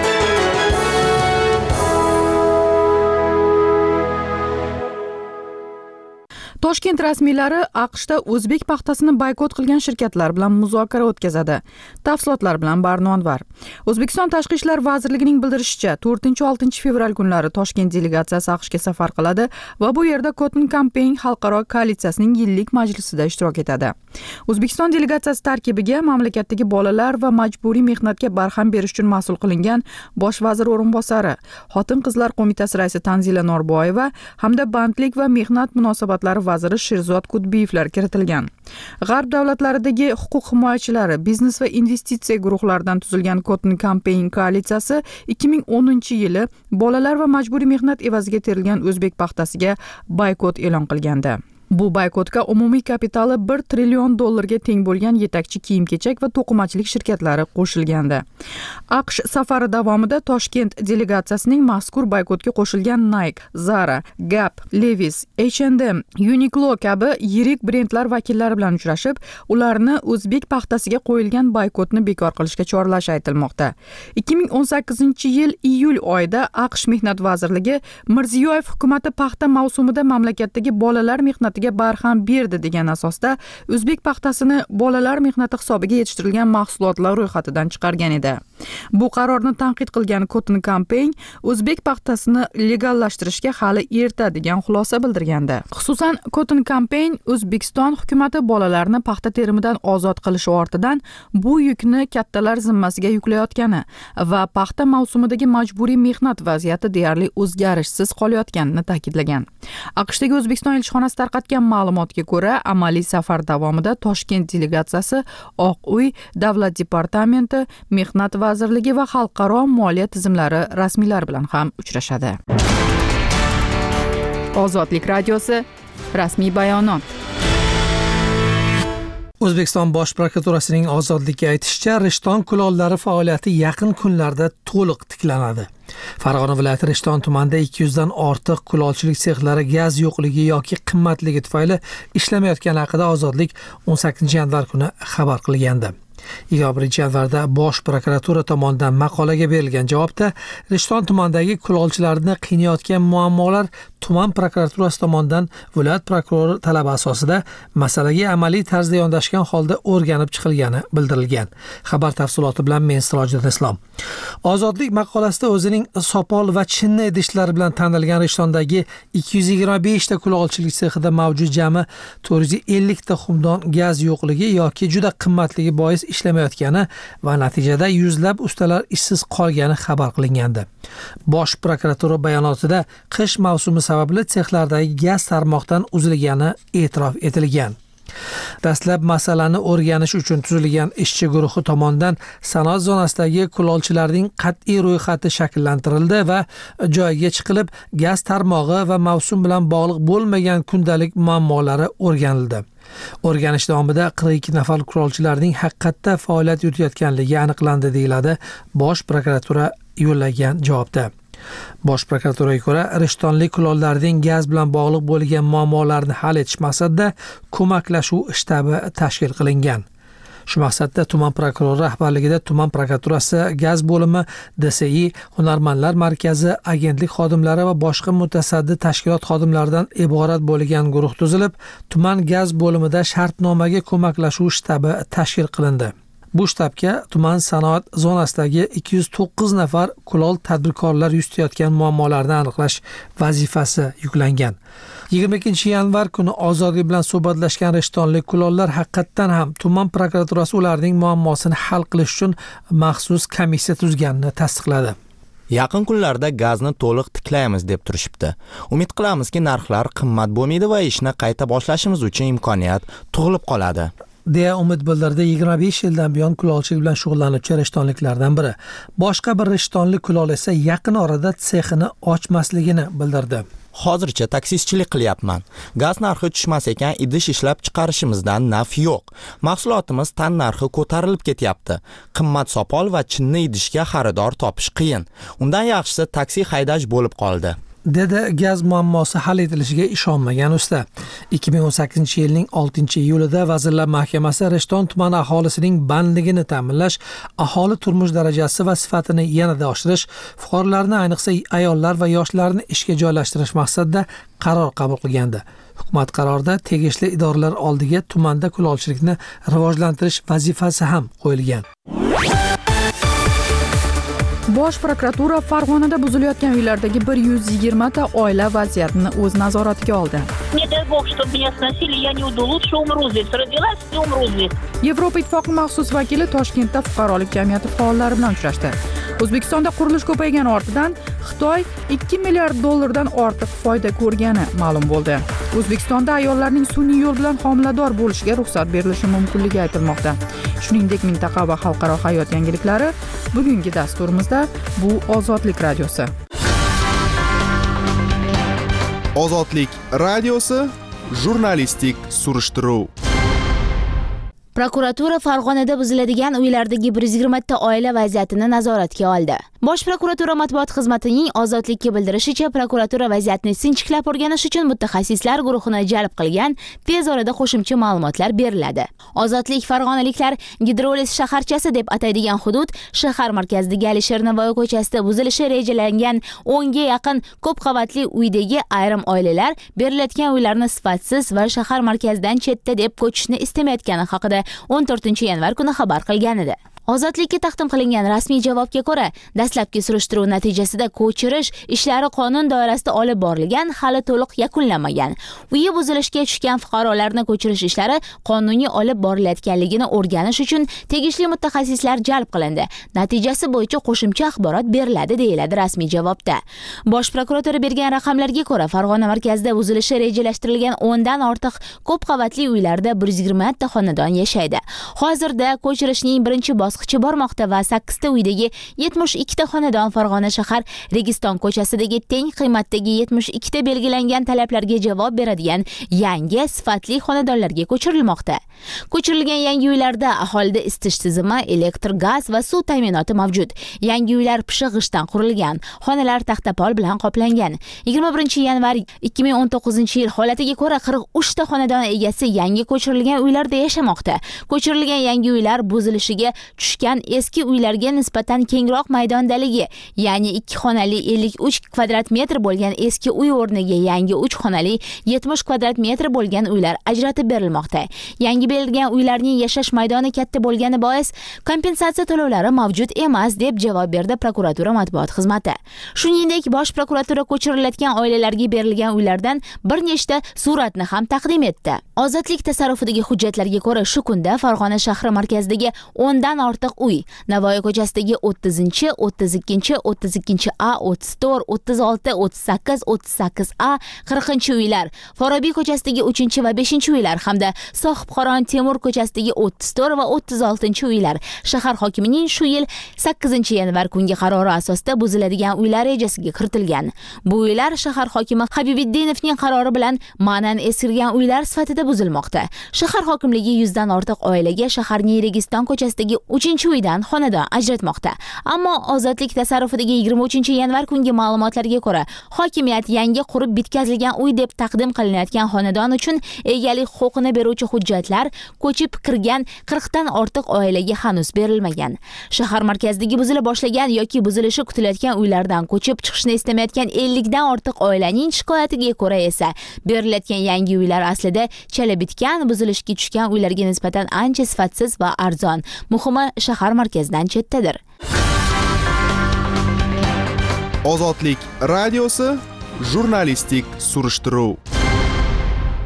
Toshkent rasmiylari AQShda o'zbek paxtasini boykot qilgan shirkatlar bilan muzokara o'tkazadi. Tafsilotlar bilan Barnonvar. O'zbekiston Tashqi ishlar vazirligining bildirishicha, 4-6 fevral kunlari Toshkent delegatsiyasi AQShga safar qiladi va bu yerda Cotton Campaign xalqaro koalitsiyasining yillik majlisida ishtirok etadi. O'zbekiston delegatsiyasi tarkibiga mamlakatdagi bolalar va majburiy mehnatga barham berish uchun mas'ul qilingan bosh vazir o'rinbosari, Xotin-qizlar qo'mitasi raisi Tanzila Norboyeva hamda bandlik va mehnat munosabatlari vaziri Sherzod Kudbiyevlar kiritilgan. G'arb davlatlaridagi huquq himoyachilari, biznes va investitsiya guruhlaridan tuzilgan Cotton Campaign koalitsiyasi 2010-yili bolalar va majburiy mehnat evaziga terilgan o'zbek paxtasiga boykot e'lon qilgandi. Bu boykotga umumiy kapitali $1 trillion teng bo'lgan yetakchi kiyim-kechak va to'qimachilik shirkatlari qo'shilgandi. AQSh safari davomida Toshkent delegatsiyasining mazkur boykotga qo'shilgan Nike, Zara, Gap, Levi's, H&M, Uniqlo kabi yirik brendlar vakillari bilan uchrashib, ularni o'zbek paxtasiga qo'yilgan boykotni bekor qilishga chorlash aytilmoqda. 2018-yil iyul oyida AQSh Mehnat vazirligi Mirziyoyev hukumatı paxta mavsumida mamlakatdagi bolalar mehnati barham berdi degan asosda o'zbek paxtasini bolalar mehnati hisobiga yetishtirilgan mahsulotlar ro'yxatidan chiqargan edi. Bu qarorni tanqid qilgan Cotton Campaign o'zbek paxtasini legallashtirishga hali erta degan xulosa bildirgandi. Xususan, Cotton Campaign O'zbekiston hukumatı bolalarni paxta terimidan ozod qilish ortidan bu yukni kattalar zimmasiga yuklayotgani va paxta mavsumidagi majburiy mehnat vaziyati deyarli o'zgarishsiz qolayotganini ta'kidlagan. AQShdagi O'zbekiston elchixonasi tarqatgan ma'lumotga ko'ra, amaliy safar davomida Toshkent delegatsiyasi Oq uy, Davlat departamenti, Mehnat vazirligi va xalqaro moliya tizimlari rasmiylari bilan ham uchrashadi. Ozodlik radiosi rasmiy bayonot.
O'zbekiston Bosh prokuraturasining ozodlikka aytishicha, Rishton kulollari faoliyati yaqin kunlarda to'liq tiklanadi. Farg'ona viloyati Rishton tumanida 200 dan ortiq kulolchilik sexlari gaz yo'qligi yoki qimmatligi tufayli ishlamayotgani haqida Ozodlik 18-yanvar kuni xabar qilgandi. 21-yanvarda Bosh prokuratura tomonidan maqolaga berilgan javobda Rishton tumanidagi kulolchilarni qiynayotgan muammolar tuman prokuraturasi tomonidan viloyat prokurori talabi asosida masalaga amaliy tarzda yondashgan holda o'rganib chiqilgani bildirilgan. Xabar tafsiloti bilan men Sirojiddin Islom. Ozodlik maqolasida o'zining sopol va chinni idishlari bilan tanilgan Rishtondagi 225 ta kulolchilik sexida mavjud jami 450 ta xumdon gaz yo'qligi yoki juda qimmatligi bois ishlamayotgani va natijada yuzlab ustalar ishsiz qolgani xabar qilingandi. Bosh prokuratura bayonotida qish mavsumi sababli sexlardagi gaz tarmoqdan uzilgani e'tirof etilgan. Dastlab masalani o'rganish uchun tuzilgan ishchi guruhi tomonidan sanoat zonasidagi kulolchilarning qat'iy ro'yxati shakllantirildi va joyiga chiqilib gaz tarmog'i va mavsum bilan bog'liq bo'lmagan kundalik muammolari o'rganildi. O'rganish davomida 42 nafar kulolchilarning haqiqatda faoliyat yuritayotganligi aniqlandi, deyiladi Bosh prokuratura yo'llagan javobda. Bosh prokuraturaga ko'ra, rishtonlik kulollarning gaz bilan bog'liq bo'lgan muammolarni hal etish maqsadida ko'maklashuv shtabi tashkil qilingan. Shu maqsadda tuman prokurori rahbarligida tuman prokuraturasi, gaz bo'limi, DSI, hunarmandlar markazi, agentlik xodimlari va boshqa mutasaddi tashkilot xodimlaridan iborat bo'lgan guruh tuzilib, tuman gaz bo'limida shartnomaga ko'maklashuv shtabi tashkil qilindi. Bu shtabga tuman sanoat zonasidagi 209 nafar kulol tadbirkorlar yuzlayotgan muammolarni aniqlash vazifasi yuklangan. 22-yanvar kuni Ozodlik bilan suhbatlashgan rishtonlik kulollar haqiqatdan ham tuman prokuraturasi ularning muammosini hal qilish uchun maxsus komissiya tuzganini tasdiqladi.
Yaqin kunlarda gazni to'liq tiklaymiz deb turishibdi. Umid qilamizki, narxlar qimmat bo'lmaydi va ishni qayta boshlashimiz uchun imkoniyat tug'ilib qoladi,
deya umid bildirdi 25 yildan buyon kulolchilik bilan shug'ullanuvchi rishtonliklardan biri. Boshqa bir rishtonlik kulol esa yaqin orada sexini ochmasligini bildirdi.
Hozircha taksichilik qilyapman. Gaz narxi tushmas ekan, idish ishlab chiqarishimizdan naf yo'q. Mahsulotimiz tan narxi ko'tarilib ketyapti. Qimmat sopol va chinni idishga xaridor topish qiyin. Undan yaxshisi taksi haydash bo'lib qoldi.
Dedi gaz muammosi hal etilishiga ishonmagan usta. 2018-yilning 6-iyulida Vazirlar Mahkamasi Rishton tumani aholisining bandligini ta'minlash, aholi turmush darajasi va sifatini yanada oshirish, fuqarolarni ayniqsa ayollar va yoshlarni ishga joylashtirish maqsadida qaror qabul qilgandi. Hukumat qarorida tegishli idoralar oldiga tumanda kulolchilikni rivojlantirish vazifasi ham qo'yilgan.
Bosh prokuratura Farg'onada buzilayotgan uylardagi 120 ta oila vaziyatini o'z nazoratiga oldi.
Не дай бог, чтобы меня сносили, я не уйду. Лучше умру здесь. Родилась и умру здесь.
Yevropa Ittifoqi maxsus vakili Toshkentda fuqarolik jamiyati faollari bilan uchrashdi. O'zbekistonda qurilish ko'paygani ortidan Xitoy 2 milliard dollardan ortiq foyda ko'rgani ma'lum bo'ldi. O'zbekistonda ayollarning sun'iy yo'l bilan homilador bo'lishiga ruxsat berilishi mumkinligi aytilmoqda. Shuningdek, mintaqa va xalqaro hayot yangiliklari bugungi dasturimizda bu Ozodlik radiosi.
Ozodlik radiosi jurnalistik surishtiruv.
Prokuratura Farg'onada buziladigan uylardagi 120 ta oila vaziyatini nazoratga oldi. Bosh prokuratura matbuot xizmatining Ozodlikka bildirishicha, prokuratura vaziyatni sinchiklab o'rganish uchun mutaxassislar guruhini jalb qilgan, tez orada qo'shimcha ma'lumotlar beriladi. Ozodlik farg'onaliklar Gidrolis shaharchasi deb ataydigan hudud shahar markazidagi Alisher Navoiy ko'chasida buzilishi rejalangan 10 ga yaqin ko'p qavatli uydagi ayrim oilalar berilayotgan uylarni sifatsiz va shahar markazidan chetda deb ko'chishni istamayotgani haqida 14-yanvar kuni xabar qilgan edi. Ozodlikka taqdim qilingan rasmiy javobga ko'ra, dastlabki surishtiruv natijasida ko'chirish ishlari qonun doirasida olib borilgan, hali to'liq yakunlanmagan. Uyi buzilishga tushgan fuqarolarni ko'chirish ishlari qonuniy olib borilayotganligini o'rganish uchun tegishli mutaxassislar jalb qilindi. Natijasi bo'yicha qo'shimcha axborot beriladi, deyiladi rasmiy javobda. Bosh prokuratura bergan raqamlarga ko'ra, Farg'ona markazida buzilishi rejalashtirilgan 10 dan ortiq ko'p qavatli uylarda 120 ta xonadon yashaydi. Hozirda ko'chirishning birinchi bosqichi bormoqda va 8 ta uydagi 72 ta xonadon Farg'ona shahar Registon ko'chasidagi teng qiymatdagi 72 ta belgilangan talablarga javob beradigan yangi sifatli xonadonlarga ko'chirilmoqda. Ko'chirilgan yangi uylarda aholida isitish tizimi, elektr, gaz va suv ta'minoti mavjud. Yangi uylar pishiq g'ishtdan qurilgan, xonalar taxtapol bilan qoplangan. 21-yanvar 2019-yil holatiga ko'ra 43 ta xonadon egasi yangi ko'chirilgan uylarda yashamoqda. Ko'chirilgan yangi uylar buzilishiga tushgan eski uylarga nisbatan kengroq maydondaligi, ya'ni 2 xonali 53 kvadrat metr bo'lgan eski uy o'rniga yangi 3 xonali 70 kvadrat metr bo'lgan uylar ajratib berilmoqda. Yangi berilgan uylarning yashash maydoni katta bo'lgani bois kompensatsiya to'lovlari mavjud emas, deb javob berdi prokuratura matbuot xizmati. Shuningdek, bosh prokuratura ko'chirilayotgan oilalarga berilgan uylardan bir nechta suratni ham taqdim etdi. Ozodlik tasarrufidagi hujjatlarga ko'ra, shu kunda Farg'ona shahri markazidagi 10 dan ortiq uy, Navoiy ko'chasidagi 30-chi, 32-chi, 32A, 34, 36, 38, 38A, 40-chi uylar, Forobiy ko'chasidagi 3-chi va 5-chi uylar hamda Sohibqoron Temur ko'chasidagi 34 va 36-chi uylar shahar hokimining shu yil 8-yanvar kungi qarori asosida buziladigan uylar rejasiga kiritilgan. Bu uylar shahar hokimi Habibiddinovning qarori bilan ma'nan eskirgan uylar sifatida buzilmoqda. Shahar hokimligi 100 dan ortiq oilaga shaharning Registon ko'chasidagi 3-uydan xonadon ajratmoqda. Ammo Ozodlik tasarrufidagi 23-yanvar kungi ma'lumotlarga ko'ra, hokimiyat yangi qurib bitkazilgan uy deb taqdim qilinayotgan xonadon uchun egalik huquqini beruvchi hujjatlar ko'chib kirgan 40 dan ortiq oilaga hanuz berilmagan. Shahar markazidagi buzila boshlagan yoki buzilishi kutilayotgan uylardan ko'chib chiqishni istamayotgan 50 dan ortiq oilaning shikoyatiga ko'ra esa berilayotgan yangi uylar aslida chala bitgan, buzilishga tushgan uylarga nisbatan ancha sifatsiz va arzon. Muhimi, shahar markazidan chetdadir.
Ozodlik radiosi jurnalistik surishtiruv.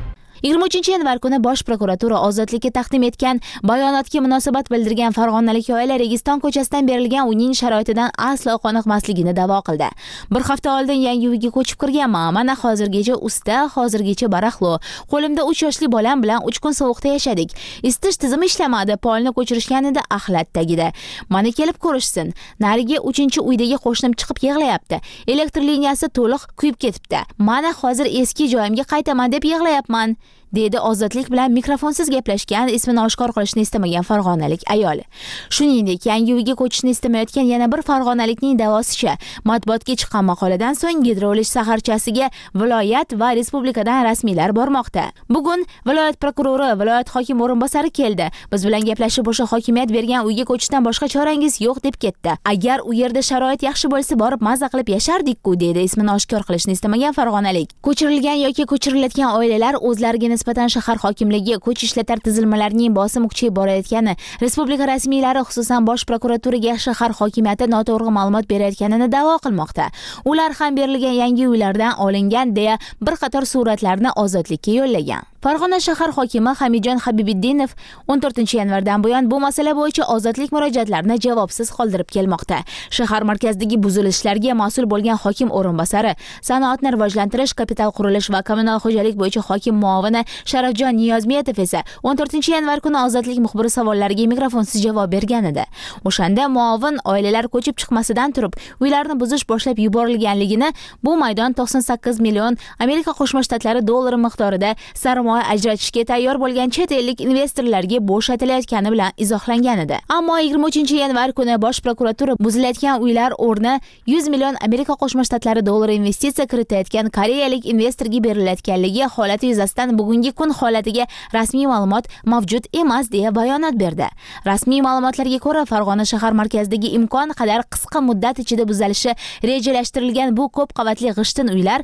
23-yanvar kuni Bosh prokuratura ozodlikka taqdim etgan bayonotga munosabat bildirgan farg'onalik oila Registon ko'chasidan berilgan uyning sharoitidan aslo qoniqmasligini da'vo qildi. Bir hafta oldin yangi uyga ko'chib kirganman. Mana hozirgacha usta, hozirgacha barahlo. Qo'limda 3 yoshli bolam bilan 3 kun sovuqda yashadik. Isitish tizimi ishlamadi, polni ko'chirishgan edi axlat tagida. Mana kelib ko'rishsin. Narigi 3-uydagi qo'shnim chiqib yig'layapti. Elektr liniyasi to'liq kuyib ketibdi. Mana hozir eski joyimga qaytaman deb yig'layapman, dedi ozodlik bilan mikrofonsiz gaplashgan, ismini oshkor qilishni istamagan farg'onalik ayol. Shuningdek, yangi uyga ko'chishni istamayotgan yana bir farg'onalikning da'vosicha, matbuotga chiqqan maqoladan so'ng gidrolish saharchasiga viloyat va respublikadan rasmiylar bormoqda. Bugun viloyat prokurori, viloyat hokim o'rinbosari keldi. Biz bilan gaplashib, o'sha hokimiyat bergan uyga ko'chishdan boshqa chorangiz yo'q deb ketdi. Agar u yerda sharoit yaxshi bo'lsa, borib maza qilib yashardik-ku, dedi ismini oshkor qilishni istamagan farg'onalik. Ko'chirilgan yoki ko'chirilayotgan oilalar o'zlariga nisbatan shahar hokimligi kuch ishlatar tizilmalarining bosimi kuchayib borayotgani, respublika rasmiylari xususan Bosh prokuraturaga shahar hokimiyati noto'g'ri ma'lumot berayotganini da'vo qilmoqda. Ular ham berilgan yangi uylardan olingan deya bir qator suratlarni ozodlikka yo'llagan. Farg'ona shahar hokimi Hamidjon Habibiddinov 14-yanvardan buyon bu masala bo'yicha ozodlik murojaatlarini javobsiz qoldirib kelmoqda. Shahar markazidagi buzilishlarga mas'ul bo'lgan hokim o'rinbosari, sanoatni rivojlantirish, kapital qurilish va kommunal xo'jalik bo'yicha hokim muovini Sharafjon Niyozmetov esa 14-yanvar kuni ozodlik muxbiri savollariga mikrofonsiz javob bergan edi. O'shanda muovin oilalar ko'chib chiqmasidan turib, uylarni buzish boshlab yuborilganligini, bu maydon 98 million Amerika Qo'shma Shtatlari dollari miqdorida sarmoya ajratishga tayyor bo'lgan chet ellik investorlarga bo'shatilayotgani bilan izohlangan edi. Ammo 23-yanvar kuni Bosh prokuratura buzilayotgan uylar o'rni 100 million Amerika Qo'shma Shtatlari dollari investitsiya kiritayotgan koreyalik investorga berilayotganligi holati yuzasidan bugungi kun holatiga rasmiy ma'lumot mavjud emas deya bayonot berdi. Rasmiy ma'lumotlarga ko'ra, Farg'ona shahar markazidagi imkon qadar qisqa muddat ichida buzilishi rejalashtirilgan bu ko'p qavatli g'ishtin uylar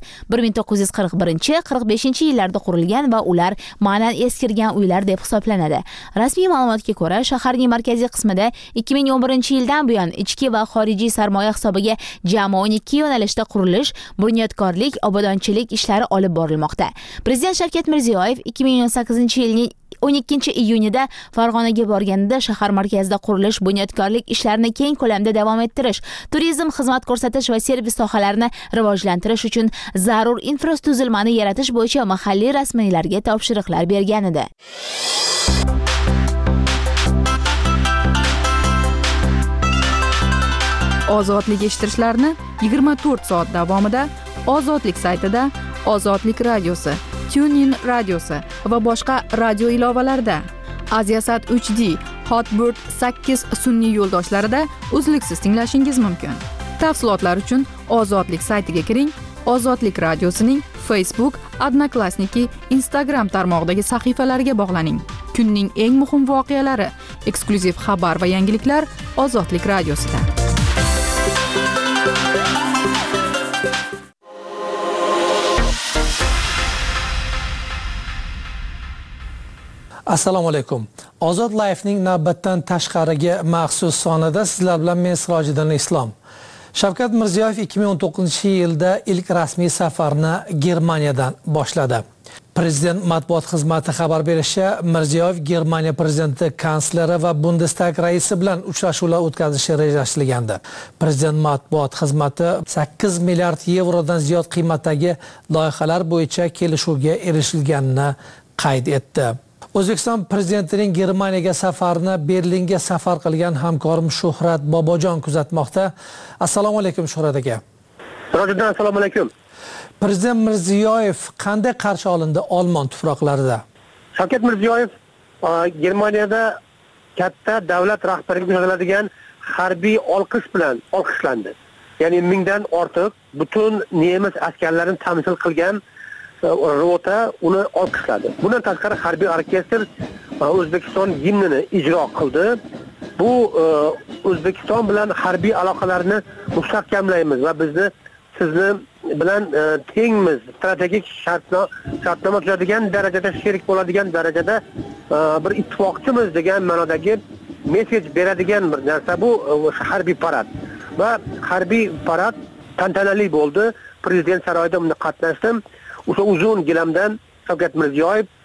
1941-45 yillarda qurilgan va ular ma'nan eskirgan uylar deb hisoblanadi. Rasmiy ma'lumotga ko'ra, shaharning markaziy qismida 2011-yildan buyon ichki va xorijiy sarmoya hisobiga jami 12 yo'nalishda qurilish, bunyodkorlik, obodonchilik ishlari olib borilmoqda. Prezident Shavkat Mirziyoyev 2018-yilning 12-iyunida Farg'onaga borganida shahar markazida qurilish, bunyodkorlik ishlarini keng ko'lamda davom ettirish, turizm, xizmat ko'rsatish va servis sohalarini rivojlantirish uchun zarur infratuzilmani yaratish bo'yicha mahalliy rasmiylarga topshiriqlar bergan edi.
Ozodlik eshittirishlarni 24 soat davomida Ozodlik saytida, Ozodlik radiosi, TuneIn radiosi va boshqa radio ilovalarida, Aziasat 3D, Hotbird 8 sun'iy yo'ldoshlarida uzluksiz tinglashingiz mumkin. Tafsilotlar uchun Ozodlik saytiga kiring. Ozodlik radiosining Facebook, Odnoklassniki, Instagram tarmog'idagi sahifalariga bog'laning. Kunning eng muhim voqealari, eksklyuziv xabar va yangiliklar Ozodlik radiosida.
Assalomu alaykum. Ozod Life'ning navbatdan tashqariga maxsus sonida sizlar bilan men Sirojiddin Islom. Shavkat Mirziyoyev 2019-yilda ilk rasmiy safarni Germaniyadan boshladi. Prezident matbuot xizmati xabar berishicha, Mirziyoyev Germaniya prezidenti, kansleri va Bundestag raisi bilan uchrashuvlar o'tkazishi rejalashtirilgandi. Prezident matbuot xizmati 8 milliard yevrodan ziyod qiymatdagi loyihalar bo'yicha kelishuvga erishilganini qayd etdi. O'zbekiston prezidentining Germaniyaga safarini Berlinga safar qilgan hamkorim Shuhrat Bobojon kuzatmoqda. Assalomu alaykum Shuhrat aka.
Sirojiddin, assalomu alaykum.
Prezident Mirziyoyev qanday qarshi olindi Olmon tuproqlarida?
Shavkat Mirziyoyev Germaniyada katta davlat rahbariga ko'rsatiladigan harbiy olqish bilan olqishlandi. Ya'ni 1000 dan ortiq butun nemis askarlarini tamsil qilgan rota uni olqishladi. Bundan tashqari harbiy orkestr O'zbekiston gimnini ijro qildi. Bu O'zbekiston bilan harbiy aloqalarni mustahkamlaymiz va bizni sizni bilan tengmiz, strategik shartnoma tuzadigan darajada, sherik bo'ladigan darajada bir ittifoqchimiz degan ma'nodagi mesej beradigan bir narsa bu harbiy parad. Va harbiy parad tantanali bo'ldi. Prezident saroyida unda qatnashdim. O'sha uzun gilamdan Shavkat Mirziyoyev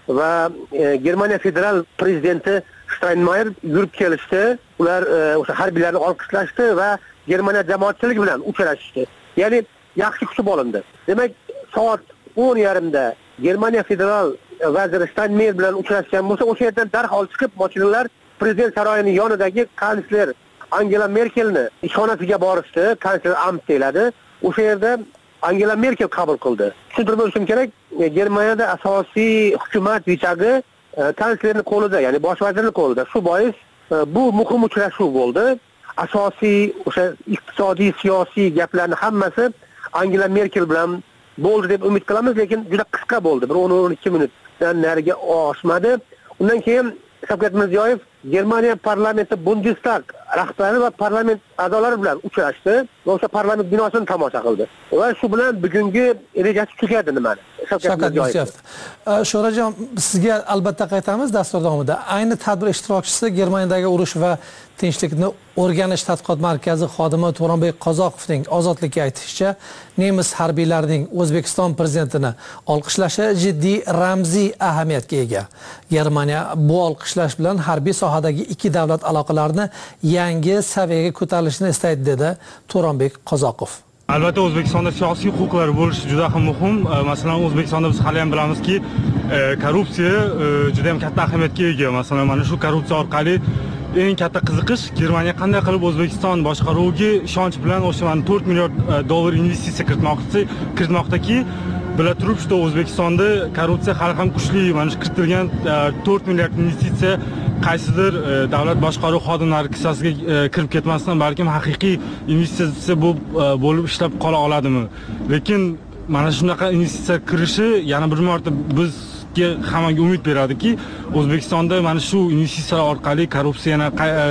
va Germaniya federal prezidenti Steinmeier yurib kelishdi. Ular o'sha harbiylarni olqishlashdi va Germaniya jamoatchiligi bilan uchrashishdi. Ya'ni yaxshi kutib olindi. Demak, soat 10:30da Germaniya federal vaziri Steinmeier bilan uchrashgan bo'lsa, o'sha yerdan darhol chiqib mashinalar prezident saroyining yonidagi kansler Angela Merkelni ishxonasiga borishdi. Kansler Amt deyiladi. O'sha yerda Angela Merkel qabul qildi. Tushuntirib o'tishim kerak, Germaniyada asosiy hukumat vichagi kanslerning qo'lida, ya'ni bosh vazirning qo'lida. Shu bois bu muhim uchrashuv bo'ldi. Asosiy o'sha iqtisodiy, siyosiy gaplarning hammasi Angela Merkel bilan bo'ldi deb umid qilamiz, lekin juda qisqa bo'ldi. Bir 10-12 minutdan nariga oshmadi. Undan keyin Shavkat Mirziyoyev Germaniya parlamenti Bundestag rahbari va parlament a'zolari bilan uchrashdi va o'sha parlament binosini tomosha qildi. Va shu bilan bugungi rejasi tugadi nimani?
Shavkat Mirziyoyev. Sho'rajon, sizga albatta qaytamiz dastur davomida. Ayni tadbir ishtirokchisi Germaniyadagi urush va tinchlikni o'rganish tadqiqot markazi xodimi To'ronbek Qozoqovning ozodlikka aytishicha, nemis harbiylarining O'zbekiston prezidentini olqishlashi jiddiy ramziy ahamiyatga ega. Germaniya bu olqishlash bilan harbiy sohadagi ikki davlat aloqalarini yangi saviyaga ko'tarilishini istaydi, dedi To'ronbek Qozoqov.
Albatta O'zbekistonda siyosiy huquqlar bo'lishi juda ham muhim. Masalan, O'zbekistonda biz hali ham bilamizki, korrupsiya juda ham katta ahamiyatga ega. Masalan, mana shu korrupsiya orqali eng katta qiziqish Germaniya qanday qilib O'zbekiston boshqaruviga ishonch bilan o'sha $4 milliard investitsiya kiritmoqdaki, bila turib shu O'zbekistonda korrupsiya hali ham kuchli. Mana shu kiritilgan 4 milliard investitsiya qaysidir davlat boshqaruv xodimlari kissasiga kirib ketmasdan balkim haqiqiy investitsiya bo'lib ishlab qola oladimi? Lekin mana shunaqa investitsiya kirishi yana bir marta bizga hammaga umid beradiki, O'zbekistonda mana shu investitsiyalar orqali korrupsiya yana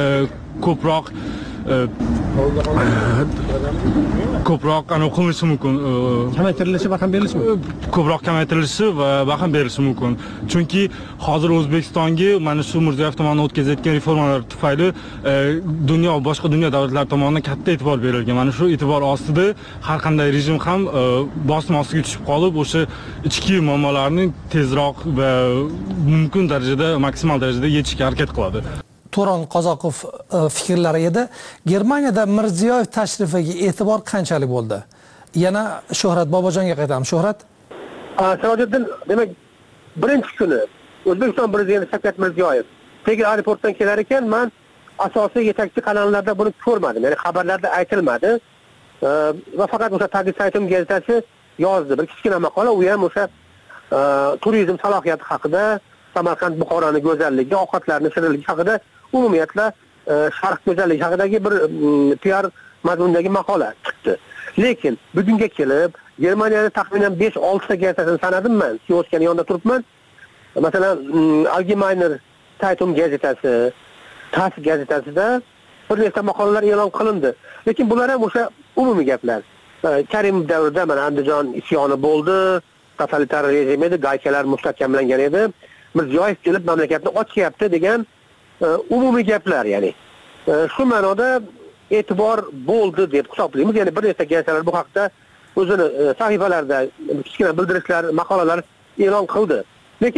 ko'proq qilinishi mumkin.
Kamaytirilishi va ham berilishi mumkin.
Ko'proq kamaytirilishi va baham berilishi mumkin. Chunki hozir O'zbekistonga mana shu Mirziyoyev tomonidan o'tkazayotgan reformalar tufayli boshqa dunyo davlatlari tomonidan katta e'tibor berilgan. Mana shu e'tibor ostida har qanday rejim ham bosim ostiga tushib qolib, o'sha ichki muammolarni tezroq va mumkin darajada, maksimal darajada yechishga harakat qiladi.
To'ron Qozoqov fikrlari edi. Germaniyada Mirziyoyev tashrifiga e'tibor qanchalik bo'ldi? Yana Shuhrat Bobojonga qaytamiz. Shuhrat?
Sirojiddin, demak, birinchi kuni O'zbekiston prezidenti Shavkat Mirziyoyev Tegir aeroportdan kelar ekan, men asosiy yetakchi kanallarda buni ko'rmadim. Ya'ni xabarlarda aytilmadi. Va faqat o'sha Tagir saytim gazetasi yozdi. Bir kichkina maqola, u ham o'sha turizm salohiyati haqida, Samarqand Buxoroning go'zalligi, ovqatlarning shirinligi haqida, umumiyatla sharq go'zalligi haqidagi bir PR mazmundagi maqola chiqdi. Lekin bugunga kelib Germaniyada taxminan 5-6 ta gazetasini sanadim men. Kioskning yonida turibman. Masalan, Allgemeiner Zeitung gazetasi, TASS gazetasida bir nechta maqolalar e'lon qilindi. Lekin bular ham o'sha umumiy gaplar. Karimov davrida mana Andijon isyoni bo'ldi, totalitar rejim edi, gaykalar mustahkamlangan edi. Mirziyoyev kelib mamlakatni ochyapti degan umumiy gaplar, ya'ni shu ma'noda e'tibor bo'ldi deb hisoblaymiz. Ya'ni bir nechta gazetalar bu haqda o'zini sahifalarida kichkina bildirishlar, maqolalar e'lon qildi. Lekin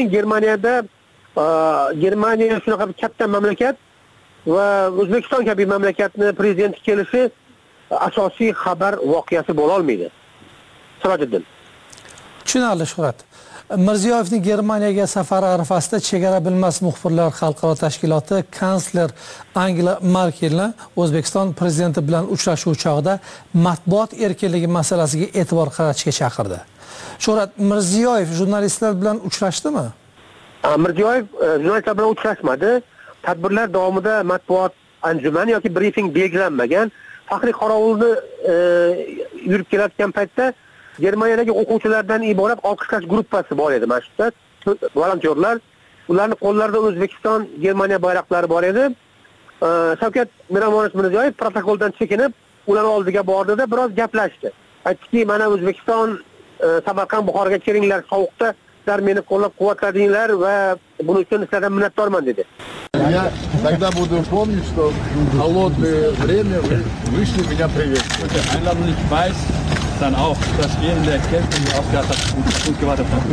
Germaniya shunaqa bir katta mamlakat va O'zbekiston kabi mamlakatni prezidenti kelishi asosiy xabar voqeasi bo'la olmaydi. Sirojiddin.
Tushunarli, Shuhrat. Mirziyoyevning Germaniyaga safari arafasida Chegara bilmas muxbirlar xalqaro tashkiloti kansler Angela Merkelni O'zbekiston prezidenti bilan uchrashuv chog'ida matbuot erkinligi masalasiga e'tibor qaratishga chaqirdi. Shuhrat, Mirziyoyev jurnalistlar bilan uchrashdimi?
Mirziyoyev jurnalistlar bilan uchrashmadi. Tadbirlar davomida matbuot anjumani yoki briefing belgilanmagan. Faxriy qorovulni yurib kelayotgan paytda Germaniyadagi o'quvchilardan iborat olqishlash guruhi bor edi mana shu yerda. Volontyorlar, ularning qo'llarida O'zbekiston, Germaniya bayroqlari bor edi. Shavkat Mirziyoyev protokoldan chekinib, ularning oldiga bordida biroz gaplashdi. Aytdiki, mana O'zbekiston, Samarqand, Buxoroga kelinglar, sovuqda sizlar meni qo'llab-quvvatladinglar va buning uchun sizlardan minnatdorman dedi.
Я тогда буду помнить, что в холодное время вы вышли меня приветствовать.
Dann auch, dass wir in der Kälte aufgehört haben, gut gewartet haben.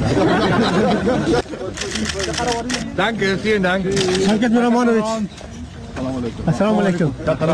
Danke, vielen Dank. Shavkat Miromonovich. Assalomu alaykum.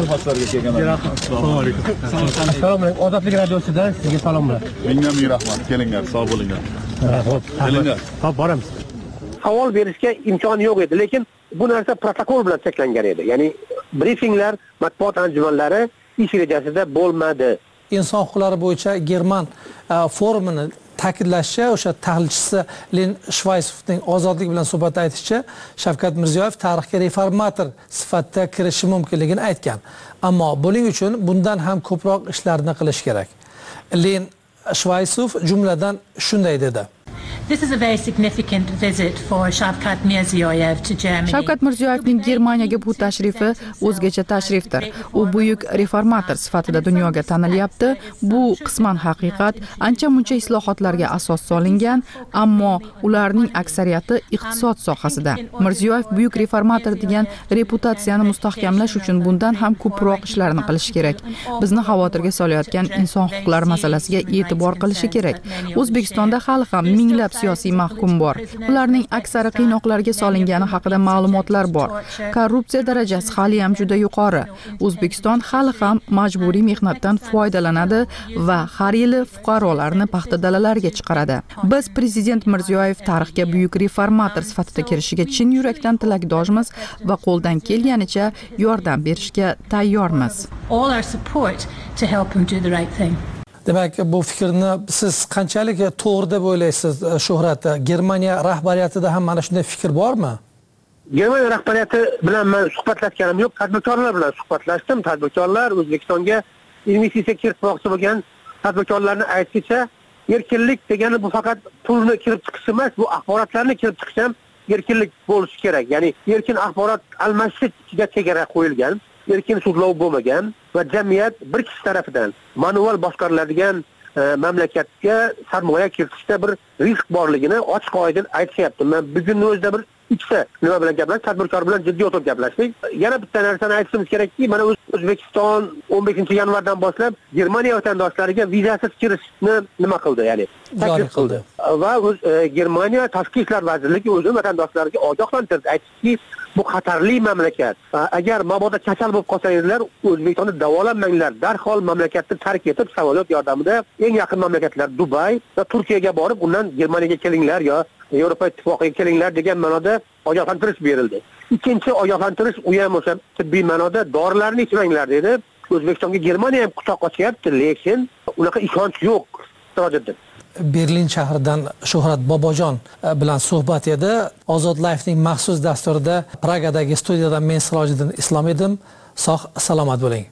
Assalomu alaykum. Assalomu alaykum. Ozodlik radiosidan sizga salomlar.
Mingdan ming rahmat. Kelinglar, sog' bo'linglar. Kelinglar.
Hop, boramiz.
Savol berishga imkoni yo'q edi, lekin bu narsa protokol bilan cheklangan edi. Ya'ni brifinglar, matbuot anjumanlari ish rejasida bo'lmadi.
Inson huquqlari bo'yicha German forumini ta'kidlashicha, o'sha tahlilchisi Len Shvaysovning ozodlik bilan suhbatda aytishicha, Shavkat Mirziyoyev tarixga reformator sifatida kirishi mumkinligini aytgan. Ammo buning uchun bundan ham ko'proq ishlarni qilish kerak. Len Shvaysov jumladan shunday dedi:
This is a very significant visit for Shavkat Mirziyoyev to Germany.
Shavkat Mirziyoyevning Germaniyaga bu tashrifi o'zgacha tashrifdir. U buyuk reformator sifatida dunyoga tanilyapti. Bu qisman haqiqat, ancha-muncha islohotlarga asos solingan, ammo ularning aksariyati iqtisod sohasida. Mirziyoyev buyuk reformator degan reputatsiyani mustahkamlash uchun bundan ham ko'proq ishlarni qilish kerak. Bizni xavotirga solayotgan inson huquqlari masalasiga e'tibor qilishi kerak. O'zbekistonda hali ham minglab siyosiy mahkum bor. Ularning aksari qiynoqlarga solingani haqida ma'lumotlar bor. Korrupsiya darajasi hali ham juda yuqori. O'zbekiston hali ham majburiy mehnatdan foydalanadi va har yili fuqarolarni paxta dalalariga chiqaradi. Biz prezident Mirziyoyev tarixga buyuk reformator sifatida kirishiga chin yurakdan tilakdoshmiz va qo'ldan kelganicha yordam berishga tayyormiz.
All our support to help him do the right thing.
Demak, bu fikrni siz qanchalik to'g'ri deb o'ylaysiz, Shuhrat? Germaniya rahbariyatida ham mana shunday fikr bormi?
Germaniya rahbariyati bilan men suhbatlashganim yo'q, tadbirkorlar bilan suhbatlashdim. Tadbirkorlar O'zbekistonga investitsiya kiritmoqchi bo'lgan tadbirkorlarni aytishicha, erkinlik degani bu faqat pulni kirib chiqish emas, bu axborotlarni kirib chiqish ham erkinlik bo'lishi kerak. Ya'ni erkin axborot almashishiga chegara qo'yilgan. Erkin sudlov bo'lmagan va jamiyat bir kishi tarafidan manual boshqariladigan mamlakatga sarmoya kiritishda bir risk borligini ochiq-oydin aytishyapti. Men bugunning o'zida bir ikkita nima bilan gaplashdik, tadbirkor bilan jiddiy o'tirib gaplashdik. Yana bitta narsani aytishimiz kerakki, mana O'zbekiston 15-yanvardan boshlab Germaniya vatandoshlariga vizasiz kirishni nima qildi, ya'ni taklif qildi. Va Germaniya tashqi ishlar vazirligi o'z vatandoshlariga ogohlantirdi, aytdiki, bu xatarli mamlakat. Agar mabodo kasal bo'lib qolsangizlar, O'zbekistonda davolanmanglar. Darhol mamlakatni tark etib, samolyot yordamida eng yaqin mamlakatlar Dubay va Turkiyaga borib, undan Germaniyaga kelinglar yo Yevropa ittifoqiga kelinglar degan ma'noda ogohlantirish berildi. Ikkinchi ogohlantirish u ham o'sha tibbiy ma'noda dorilarni ichmanglar dedi. O'zbekistonga Germaniya ham quchoq ochyapti, lekin unaqa ishonch yo'q. Sirojiddin.
Berlin shahridan Shuhrat Bobojon bilan suhbat edi. Ozod Life'ning maxsus dasturida Pragadagi studiyadan men Sirojiddin Islom edim. Sog' salomat bo'ling.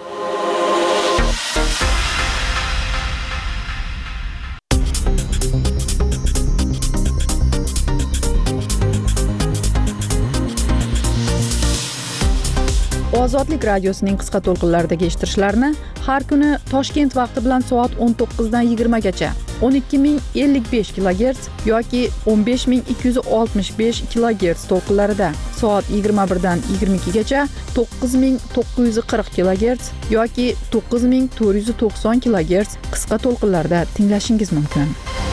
Ozodlik radiosining qisqa to'lqinlaridagi eshittirishlarni har kuni Toshkent vaqti bilan soat 19 dan 20 gacha 12055 kHz yoki 15265 kHz to'lqinlarida, soat 21 dan 22 gacha 9940 kHz yoki 9490 kHz qisqa to'lqinlarda tinglashingiz mumkin.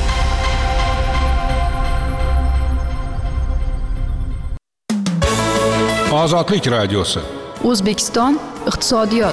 Ozodlik radiosi.
O'zbekiston iqtisodiyot.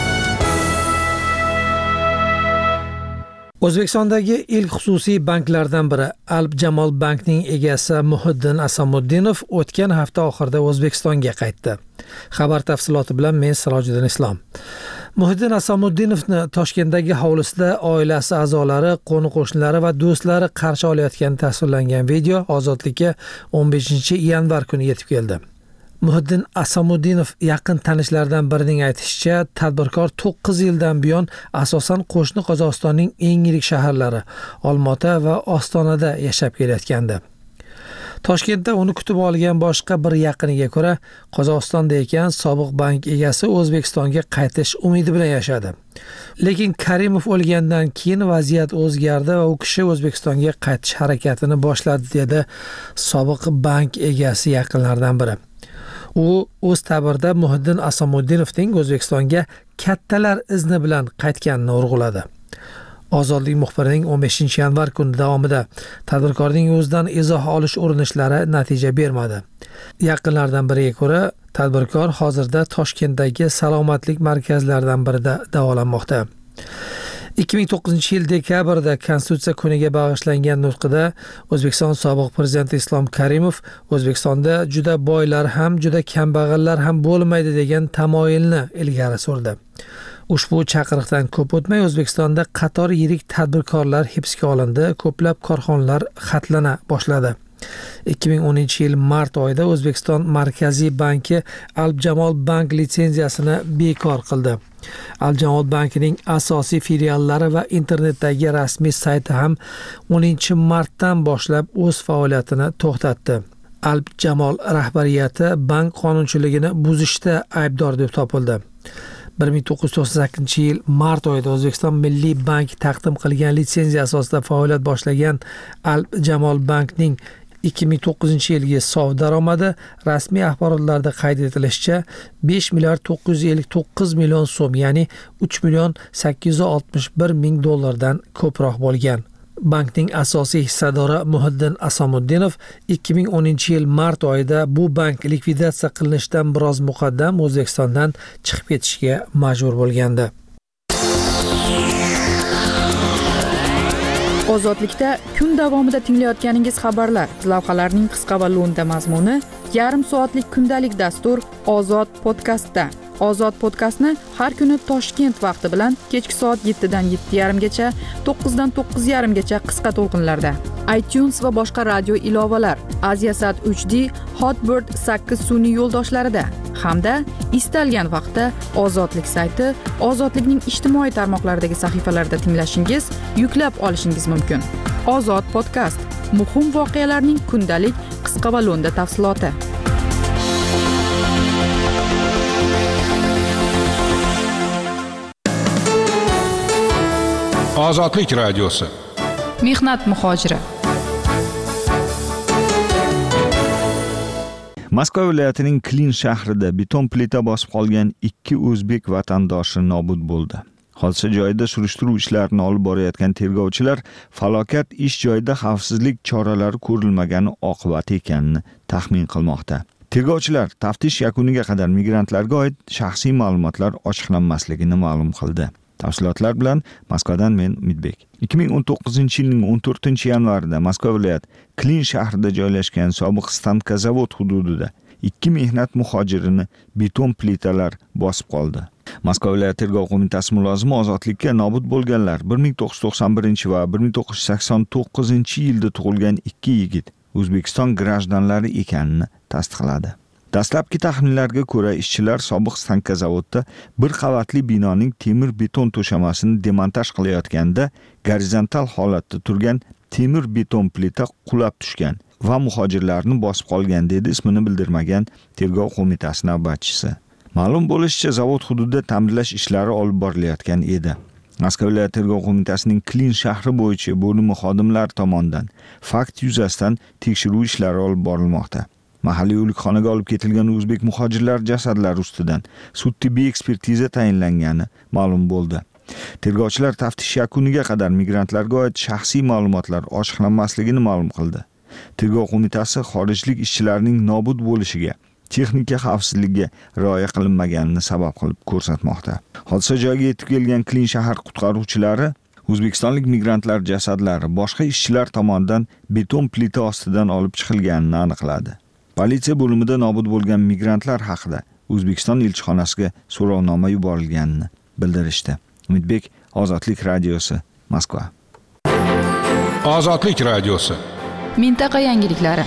O'zbekistondagi ilk xususiy banklardan biri Alp Jamol Bankning egasi Muhiddin Asamuddinov o'tgan hafta oxirida O'zbekistonga qaytdi. Xabar tafsiloti bilan men Sirojiddin Islom. Muhiddin Asamuddinovni Toshkentdagi hovlisida oilasi a'zolari, qo'ni-qo'shnilari va do'stlari qarshi olayotgani tasvirlangan video Ozodlikka 15-yanvar kuni yetib keldi. Muhiddin Asamuddinov yaqin tanishlaridan birining aytishicha, tadbirkor 9 yildan buyon asosan qo'shni Qozog'istonning eng yirik shaharlari Olmaota va Ostonada yashab kelayotgandi. Toshkentda uni kutib olgan boshqa bir yaqiniga ko'ra, Qozog'istonda ekan sobiq bank egasi O'zbekistonga qaytish umidi bilan yashadi. Lekin Karimov o'lgandan keyin vaziyat o'zgardi va u kishi O'zbekistonga qaytish harakatini boshladi, dedi sobiq bank egasi yaqinlaridan biri. U o'z ta'birida Muhiddin Asamuddinovning O'zbekistonga kattalar izni bilan qaytganini urg'uladi. Ozodlik muxbirining 15-yanvar kuni davomida tadbirkorning o'zidan izoh olish urinishlari natija bermadi. Yaqinlardan biriga ko'ra, tadbirkor hozirda Toshkentdagi salomatlik markazlaridan birida davolanmoqda. 2009-yil dekabrda Konstitutsiya kuniga bag'ishlangan nutqida O'zbekiston sobiq prezidenti Islom Karimov O'zbekistonda juda boylar ham, juda kambag'allar ham bo'lmaydi degan tamoyilni ilgari surdi. Ushbu chaqiriqdan ko'p o'tmay O'zbekistonda qator yirik tadbirkorlar hibsga olindi, ko'plab korxonalar xatlana boshladi. 2010-yil mart oyida O'zbekiston Markaziy banki Al-Jamol bank litsenziyasini bekor qildi. Al-Jamol bankining asosiy filiallari va internetdagi rasmiy sayti ham 10-martdan boshlab o'z faoliyatini to'xtatdi. Al-Jamol rahbariyati bank qonunchiligini buzishda aybdor deb topildi. 1998-yil mart oyida O'zbekiston Milliy bank taqdim qilgan litsenziya asosida faoliyat boshlagan Al-Jamol bankning 2009-yilgi sof daromadi rasmiy axborotlarda qayd etilishicha 5 milliard 959 million so'm, ya'ni 3 million 861 ming dollardan ko'proq bo'lgan. Bankning asosiy hissadori Muhiddin Asomuddinov 2010-yil mart oyida bu bank likvidatsiya qilinishidan biroz muqaddam O'zbekistondan chiqib ketishga majbur bo'lgandi.
Ozodlikda kun davomida tinglayotganingiz xabarlar, lavhalarning qisqa va lo'nda mazmuni, yarim soatlik kundalik dastur Ozod podkastda. Ozod podkastni har kuni Toshkent vaqti bilan kechki soat 7 dan 7:30gacha, 9 dan 9:30gacha qisqa to'lqinlarda. iTunes va boshqa radio ilovalar, Aziasat 3D, Hotbird 8 sun'iy yo'ldoshlarida hamda istalgan vaqtda Ozodlik sayti, Ozodlikning ijtimoiy tarmoqlaridagi sahifalarida tinglashingiz, yuklab olishingiz mumkin. Ozod podkast. Muhim voqealarning kundalik qisqa va lo'nda tafsiloti.
Ozodlik radiosi.
Mehnat muhojiri.
Moskva viloyatining Klin shahrida beton plita bosib qolgan 2 o'zbek vatandoshi nobud bo'ldi. Hodisa joyida surishtiruv ishlarini olib borayotgan tergovchilar falokat ish joyida xavfsizlik choralari ko'rilmagani oqibati ekanini taxmin qilmoqda. Tergovchilar taftish yakuniga qadar migrantlarga oid shaxsiy ma'lumotlar ochiqlanmasligini ma'lum qildi. Tafsilotlar bilan Moskvadan men Umidbek. 2019-yilning 14-yanvarida Moskva viloyat Klin shahrida joylashgan sobiq Stanka zavod hududida 2 mehnat muhojirini beton plitalar bosib qoldi. Moskva viloyat tergov qo'mitasi mulozimi ozodlikka nobud bo'lganlar 1991 va 1989-yilda tug'ilgan 2 yigit O'zbekiston grajdanlari ekanini tasdiqladi. Dastlabki taxminlarga ko'ra, ishchilar sobiq Stanka zavodda bir qavatli binoning temir beton to'shamasini demontaj qilayotganda gorizontal holatda turgan temir beton plita qulab tushgan va muhojirlarni bosib qolgan, dedi ismini bildirmagan tergov qo'mitasi navbatchisi. Ma'lum bo'lishicha, zavod hududida ta'mirlash ishlari olib borilayotgan edi. Moskva viloyat tergov qo'mitasining Klin shahri bo'yicha bo'limi xodimlari tomonidan fakt yuzasidan tekshiruv ishlari olib borilmoqda. Mahalliy o'likxonaga olib ketilgan o'zbek muhojirlar jasadlari ustidan sud-tibbiy ekspertiza tayinlangani ma'lum bo'ldi. Tergovchilar taftish yakuniga qadar migrantlarga oid shaxsiy ma'lumotlar ochiqlanmasligini ma'lum qildi. Tergov qo'mitasi xorijlik ishchilarning nobud bo'lishiga, texnika xavfsizligiga rioya qilinmaganini sabab qilib ko'rsatmoqda. Hodisa joyiga yetib kelgan Klin shahar qutqaruvchilari o'zbekistonlik migrantlar jasadlari boshqa ishchilar tomonidan beton plita ostidan olib chiqilganini aniqladi. Politsiya bo'limida nobud bo'lgan migrantlar haqida O'zbekiston elchixonasiga so'rovnoma yuborilganini bildirishdi. Umidbek, Ozodlik radiosi, Moskva.
Ozodlik radiosi.
Mintaqa yangiliklari.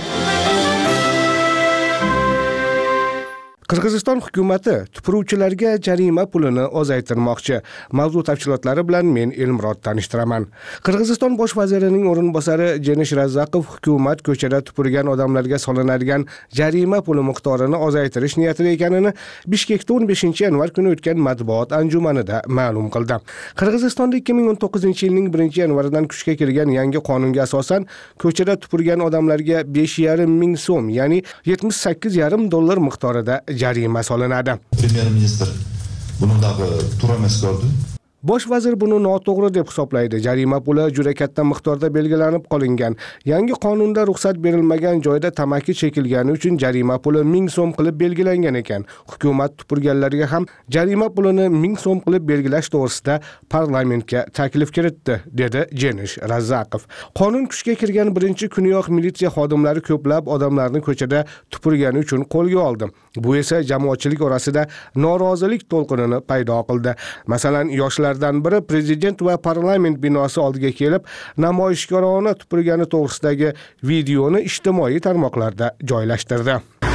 Qirg'iziston hukumati tupuruvchilarga jarima pulini ozaytirmoqchi. Mavzu tafsilotlari bilan men Elmurod tanishtiraman. Qirg'iziston bosh vazirining o'rinbosari Jenish Razzaqov hukumat ko'chada tupurgan odamlarga solinadigan jarima puli miqdorini ozaytirish niyatida ekanini Bishkekda 15-yanvar kuni o'tgan matbuot anjumanida ma'lum qildi. Qirg'izistonda 2019-yilning 1-yanvaridan kuchga kirgan yangi qonunga asosan ko'chada tupurgan odamlarga 5,5 ming so'm, ya'ni $78,5 miqdorida jarima solinadi.
Premyer-ministr buningdagi to'g'ri emas ko'rdi.
Bosh vazir buni noto'g'ri deb hisoblaydi. Jarima puli juda katta miqdorda belgilanib qolingan. Yangi qonunda ruxsat berilmagan joyda tamaki chekilgani uchun jarima puli 1000 so'm qilib belgilangan ekan. Hukumat tupurganlarga ham jarima pulini 1000 so'm qilib belgilash to'g'risida parlamentga taklif kiritdi, dedi Jenish Razaqov. Qonun kuchga kirgan birinchi kuniyoq militsiya xodimlari ko'plab odamlarni ko'chada tupurgani uchun qo'lga oldi. Bu esa jamoatchilik orasida norozilik to'lqinini paydo qildi. Masalan, yoshlardan biri prezident va parlament binosi oldiga kelib, namoyishkorona tupurgani to'g'risidagi videoni ijtimoiy tarmoqlarda joylashtirdi.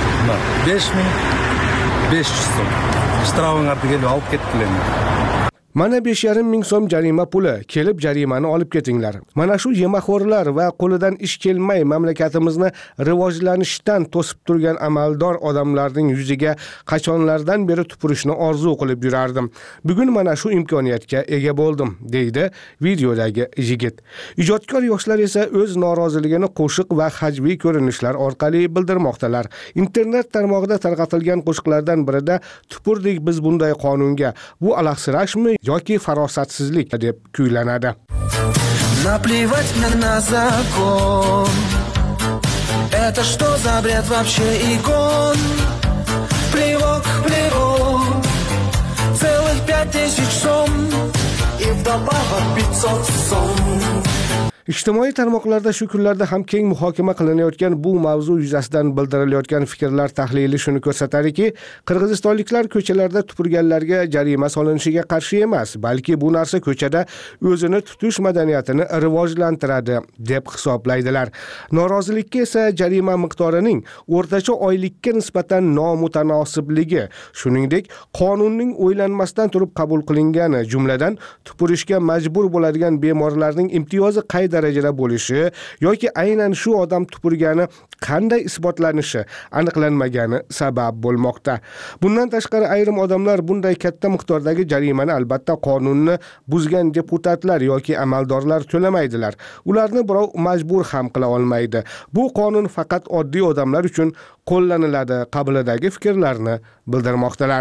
5500 so'm. Shtrafing ortiga olib ketdilar.
Mana 5,5 ming so'm jarima puli, kelib jarimani olib ketinglar. Mana shu yemaxo'rlar va qo'lidan ish kelmay mamlakatimizni rivojlanishdan to'sib turgan amaldor odamlarning yuziga qachonlardan beri tupurishni orzu qilib yurardim. Bugun mana shu imkoniyatga ega bo'ldim, deydi videodagi yigit. Ijodkor yoshlar esa o'z noroziligini qo'shiq va hajviy ko'rinishlar orqali bildirmoqdalar. Internet tarmog'ida tarqatilgan qo'shiqlardan birida tupurdik biz bunday qonunga. Bu alahsirashmi yoki farosatsizlik deb kuylanadi.
Наплевать мне на закон. Это что за бред вообще и гон? Плевок, плевок. Целых 5000 сом. И вдобавок 500 сом.
Ijtimoiy tarmoqlarda shu kunlarda ham keng muhokama qilinayotgan bu mavzu yuzasidan bildirilayotgan fikrlar tahlili shuni ko'rsatadiki, qirg'izistonliklar ko'chalarda tupurganlarga jarima solinishiga qarshi emas, balki bu narsa ko'chada o'zini tutish madaniyatini rivojlantiradi deb hisoblaydilar. Norozilikka esa jarima miqdorining o'rtacha oylikka nisbatan nomutanosiblig'i, shuningdek, qonunning o'ylanmasdan turib qabul qilingani, jumladan tupurishga majbur bo'ladigan bemorlarning imtiyozi qay darajada bo'lishi yoki aynan shu odam tupurgani qanday isbotlanishi aniqlanmagani sabab bo'lmoqda. Bundan tashqari ayrim odamlar bunday katta miqdordagi jarimani albatta qonunni buzgan deputatlar yoki amaldorlar to'lamaydilar. Ularni birov majbur ham qila olmaydi. Bu qonun faqat oddiy odamlar uchun qo'llaniladi qabilidagi fikrlarni bildirmoqdalar.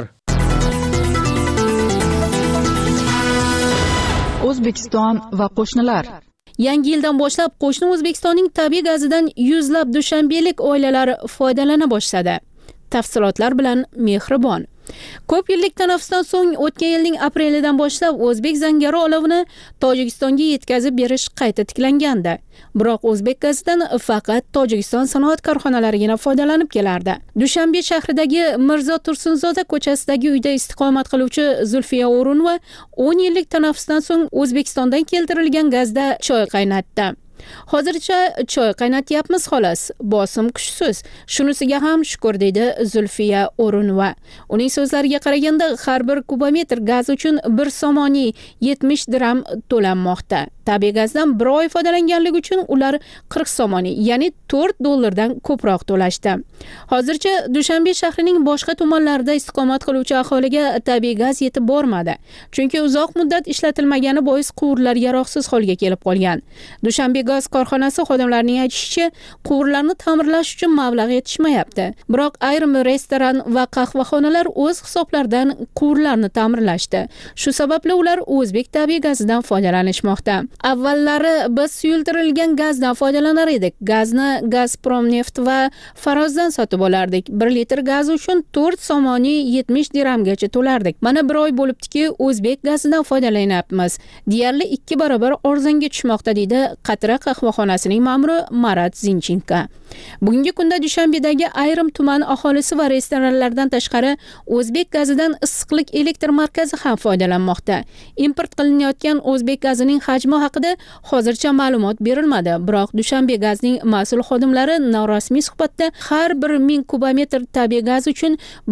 O'zbekiston va qo'shnilar.
Yangi yildan boshlab qo'shni O'zbekistonning tabiiy gazidan yuzlab dushanbelik oilalar foydalana boshladi. Tafsilotlar bilan Mehribon. Ko'p yillik tanaffusdan so'ng o'tgan yilning aprelidan boshlab o'zbek zangori olovini Tojikistonga yetkazib berish qayta tiklangandi. Biroq o'zbek gazidan faqat Tojikiston sanoat korxonalarigina foydalanib kelardi. Dushanbe shahridagi Mirzo Tursunzoda ko'chasidagi uyda istiqomat qiluvchi Zulfiya O'runova 10 yillik tanaffusdan so'ng O'zbekistondan keltirilgan gazda choy qaynatdi. Hozircha choy qaynatyapmiz xolos, bosim kuchsiz. Shunisiga ham shukr, deydi Zulfiya O'runova. Uning so'zlariga qaraganda har bir kubometr gaz uchun bir somoniy 70 dirham to'lanmoqda. Tabiiy gazdan bir oy foydalanganligi uchun ular 40 somoniy, ya'ni $4 dan ko'proq to'lashdi. Hozircha Dushanbe shahrining boshqa tumanlarida istiqomat qiluvchi aholiga tabiiy gaz yetib bormadi. Chunki uzoq muddat ishlatilmagani bois quvurlar yaroqsiz holga kelib qolgan. Dushanbe gaz korxonasi xodimlarining aytishicha, quvurlarni ta'mirlash uchun mablag' yetishmayapti. Biroq ayrim restoran va qahvaxonalar o'z hisoblaridan quvurlarni ta'mirlashdi. Shu sababli ular o'zbek tabiiy gazidan foydalanishmoqda. Avvallari biz suyultirilgan gazdan foydalanar edik. Gazni Gazprom neft va Farozdan sotib olardik. 1 litr gaz uchun 4 somoniy 70 dirhamgacha to'lardik. Mana bir oy bo'libdiki, o'zbek gazidan foydalanyapmiz. Deyarli 2 barobar arzonga tushmoqda, deydi Qatra qahvaxonasining ma'muri Marat Zinchenko. Bugungi kunda Dushanbedagi ayrim tuman aholisi va restoranlardan tashqari o'zbek gazidan issiqlik elektr markazi ham foydalanmoqda. Import qilinayotgan o'zbek gazining hajmi haqida hozircha ma'lumot berilmadi, biroq Dushanbe gazning mas'ul xodimlari norasmiy suhbatda har bir 1000 kubometr tabiiy gaz uchun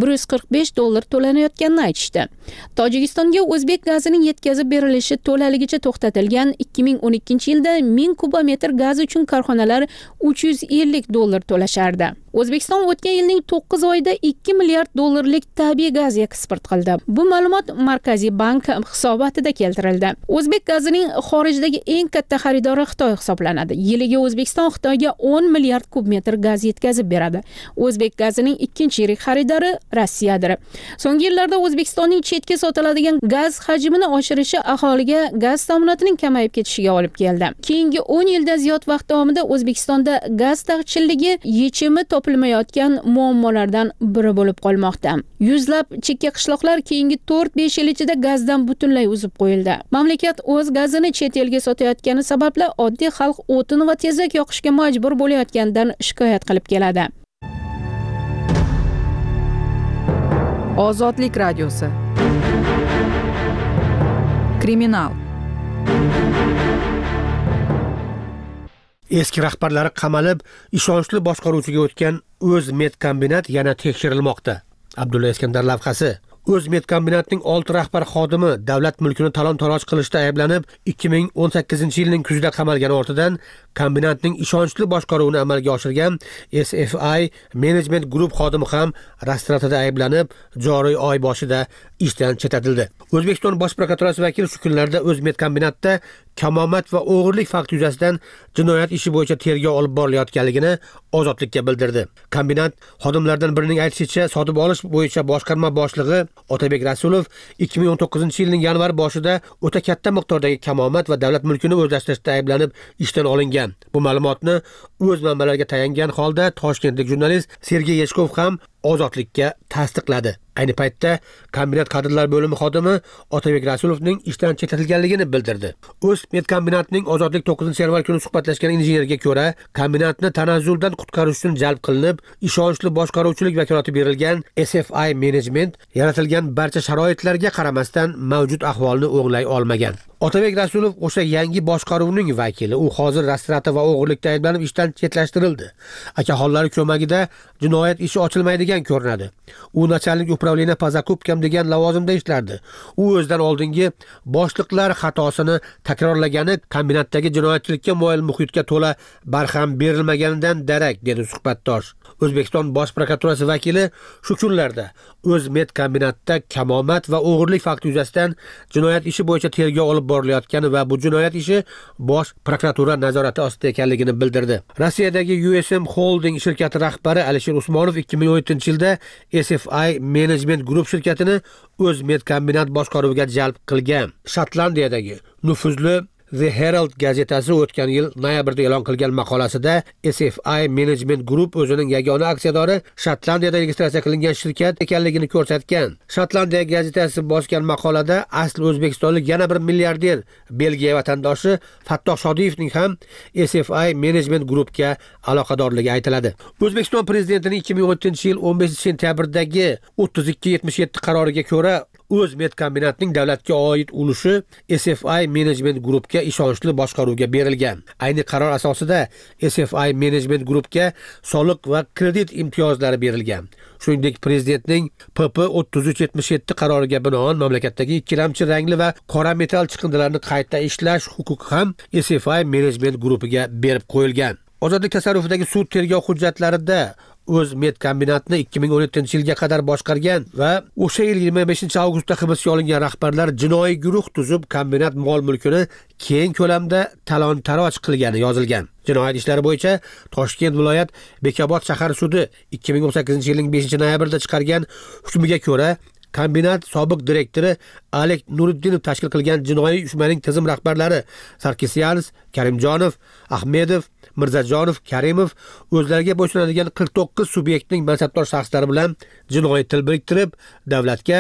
$145 to'lanayotganini aytishdi. Tojikistonga o'zbek gazining yetkazib berilishi to'laligicha to'xtatilgan 2012-yilda 1000 kubometr gaz uchun korxonalar $350 dollar to'lashardi. O'zbekiston o'tgan yilning 9 oyida 2 milliard dollarlik tabiiy gaz eksport qildi. Bu ma'lumot Markaziy bank hisobotida keltirildi. O'zbek gazining xorijdagi eng katta xaridori Xitoy hisoblanadi. Yiliga O'zbekiston Xitoyga 10 milliard kub metr gaz yetkazib beradi. O'zbek gazining ikkinchi yirik xaridori Rossiyadir. So'nggi yillarda O'zbekistonning chetga sotiladigan gaz hajmini oshirishi aholiga gaz ta'minotining kamayib ketishiga olib keldi. Keyingi 10 yildan ziyod vaqt davomida O'zbekistonda gaz taqchilligi yechimi topilmayotgan muammolardan biri bo'lib qolmoqda. Yuzlab chekka qishloqlar keyingi 4-5 yil ichida gazdan butunlay uzib qo'yildi. Mamlakat o'z gazini chet elga sotayotgani sababli oddiy xalq o'tin va tezak yoqishga majbur bo'layotganidan shikoyat qilib keladi.
Ozodlik radiosi. Kriminal.
Eski rahbarlari qamalib, ishonchli boshqaruvchiga o'tgan O'zmet kombinat yana tekshirilmoqda. Abdulla Iskandar lavhasi. O'zmet kombinatning 6 rahbar xodimi davlat mulkini talon-taroj qilishda ayblanib, 2018-yilning kuzida qamalgan ortidan kombinatning ishonchli boshqaruvini amalga oshirgan SFI Management Group xodimi ham rastratida ayblanib, joriy oy boshida ishdan chetlatildi. O'zbekiston Bosh prokuraturasi vakili shu kunlarda O'zmet kombinatda kamomat va o'g'irlik fakti yuzasidan jinoyat ishi bo'yicha tergov olib borilayotganligini Ozodlikka bildirdi. Kombinat xodimlaridan birining aytishicha, sotib olish bo'yicha boshqarma boshlig'i Otabek Rasulov 2019-yilning yanvar boshida o'ta katta miqdordagi kamomat va davlat mulkini o'zlashtirishda ayblanib ishdan olingan. Bu ma'lumotni o'z manbalariga tayangan holda toshkentlik jurnalist Sergey Yeshkov ham Ozodlikka tasdiqladi. Ayni paytda kombinat kadrlar bo'limi xodimi Otabek Rasulovning ishdan chetlatilganligini bildirdi. O'zmet kombinatning Ozodlik 9-yanvar kuni suhbatlashgan injenerga ko'ra, kombinatni tanazzuldan qutqarish uchun jalb qilinib, ishonchli boshqaruvchilik vakolati berilgan SFI Management yaratilgan barcha sharoitlarga qaramasdan mavjud ahvolni o'nglay olmagan. Otabek Rasulov o'sha yangi boshqaruvning vakili. U hozir rastrata va o'g'irlikda ayblanib ishdan chetlashtirildi. Akaxonlari ko'magida jinoyat ishi ochilmaydigan ko'rinadi. U nachalnik upravleniya po zakupkam degan lavozimda ishlardi. U o'zidan oldingi boshliqlar xatosini takrorlagani kombinatdagi jinoyatchilikka moyil muhitga to'la barham berilmaganidan darak, dedi suhbatdosh. O'zbekiston Bosh prokuraturasi vakili shu kunlarda O'zmet kombinatda kamomat va o'g'irlik fakti yuzasidan jinoyat ishi bo'yicha tergov olib borilayotgani va bu jinoyat ishi Bosh prokuratura nazorati ostida ekanligini bildirdi. Rossiyadagi USM Holding shirkati rahbari Alisher Usmonov 2017-yilda SFI Management Group shirkatini O'zmet kombinat boshqaruviga jalb qilgan. Shotlandiyadagi nufuzli The Herald gazetasi o'tgan yil noyabrda e'lon qilgan maqolasida SFI Management Group o'zining yagona aksiyadori Shotlandiyada registratsiya qilingan shirkat ekanligini ko'rsatgan. Shotlandiya gazetasi bosgan maqolada asl o'zbekistonlik yana bir milliarder Belgiya vatandoshi Fattoh Shodiyevning ham SFI Management Groupga aloqadorligi aytiladi. O'zbekiston prezidentining 2017-yil 15-sentyabrdagi 3277 qaroriga ko'ra O'zmet kombinatning davlatga oid ulushi SFI Management Groupga ishonchli boshqaruvga berilgan. Ayni qaror asosida SFI Management Groupga soliq va kredit imtiyozlari berilgan. Shuningdek, prezidentning PP 3377 qaroriga binoan mamlakatdagi ikkilamchi rangli va qora metall chiqindilarini qayta ishlash huquqi ham SFI Management Groupiga berib qo'yilgan. Ozodlik tasarrufidagi sud tergov hujjatlarida O'zmet kombinatni 2017-yilga qadar boshqargan va o'sha yil 25-avgustda hibsga olingan rahbarlar jinoiy guruh tuzib kombinat mol-mulkini keng ko'lamda talon-taroj qilgani yozilgan. Jinoyat ishlari bo'yicha Toshkent viloyat Bekobod shahar sudi 2018-yilning 5-noyabrida chiqargan hukmiga ko'ra kombinat sobiq direktori Alek Nuriddinov tashkil qilgan jinoiy uyushmaning tizim rahbarlari Sarkisyanov, Karimjonov, Ahmedov, Mirzajonov, Karimov o'zlariga bo'ysunadigan 49 subyektning mansabdor shaxslari bilan jinoiy til biriktirib, davlatga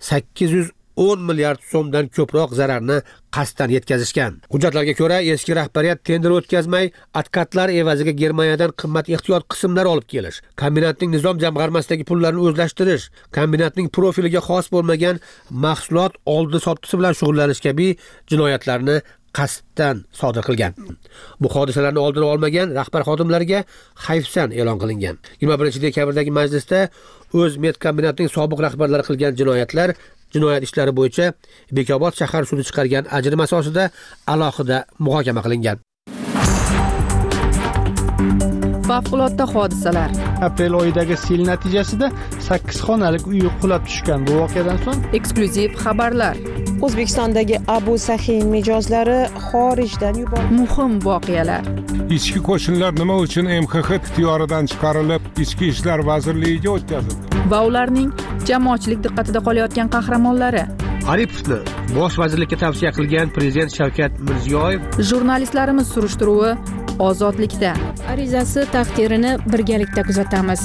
810 milliard so'mdan ko'proq zararni qasddan yetkazishgan. Hujjatlarga ko'ra, eski rahbariyat tender o'tkazmay, advokatlar evaziga Germaniyadan qimmat ehtiyot qismlar olib kelish, kombinatning nizom jamg'armasidagi pullarni o'zlashtirish, kombinatning profiliga xos bo'lmagan mahsulot oldi-sotdisi bilan shug'ullanish kabi jinoyatlarni qasddan sodir qilgan. Bu hodisalarni oldini olmagan rahbar xodimlarga hayfsan e'lon qilingan. 21-dekabrdagi majlisda O'zmet kombinatining sobiq rahbarlari qilgan jinoyat ishlari bo'yicha Bekobod shahar sudi chiqargan ajrim asosida alohida muhokama qilingan.
Va favqulodda hodisalar.
Aprel oyidagi sel natijasida 8 xonalik uy qulab tushgan. Bu voqeadan so'ng
eksklyuziv xabarlar.
O'zbekistondagi Abu Sahin mijozlari xorijdan yuborildi.
Muhim voqealar.
Ichki qo'shinlar nima uchun MXX ixtiyoridan chiqarilib, Ichki ishlar vazirligiga o'tkazildi?
Va ularning jamoatchilik diqqatida qolayotgan qahramonlari.
Aripovni bosh vazirlikka tavsiya qilgan prezident Shavkat Mirziyoyev.
Jurnalistlarimiz surishtiruvi ozodlikda.
Arizasi taqdirini birgalikda kuzatamiz.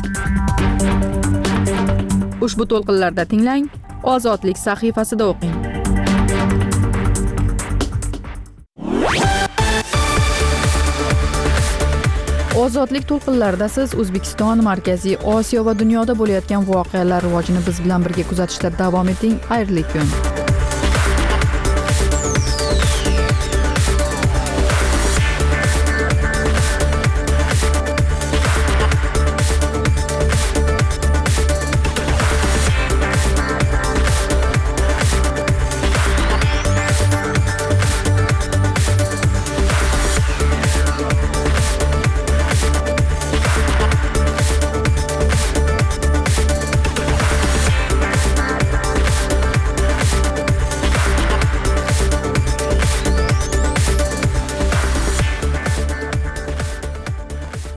Ushbu to'lqinlarda tinglang, Ozodlik sahifasida o'qing. Ozodlik to'lqinlarida siz O'zbekiston, Markaziy Osiyo va dunyoda bo'layotgan voqealar rivojini biz bilan birga kuzatishda davom eting. Xayrli kun.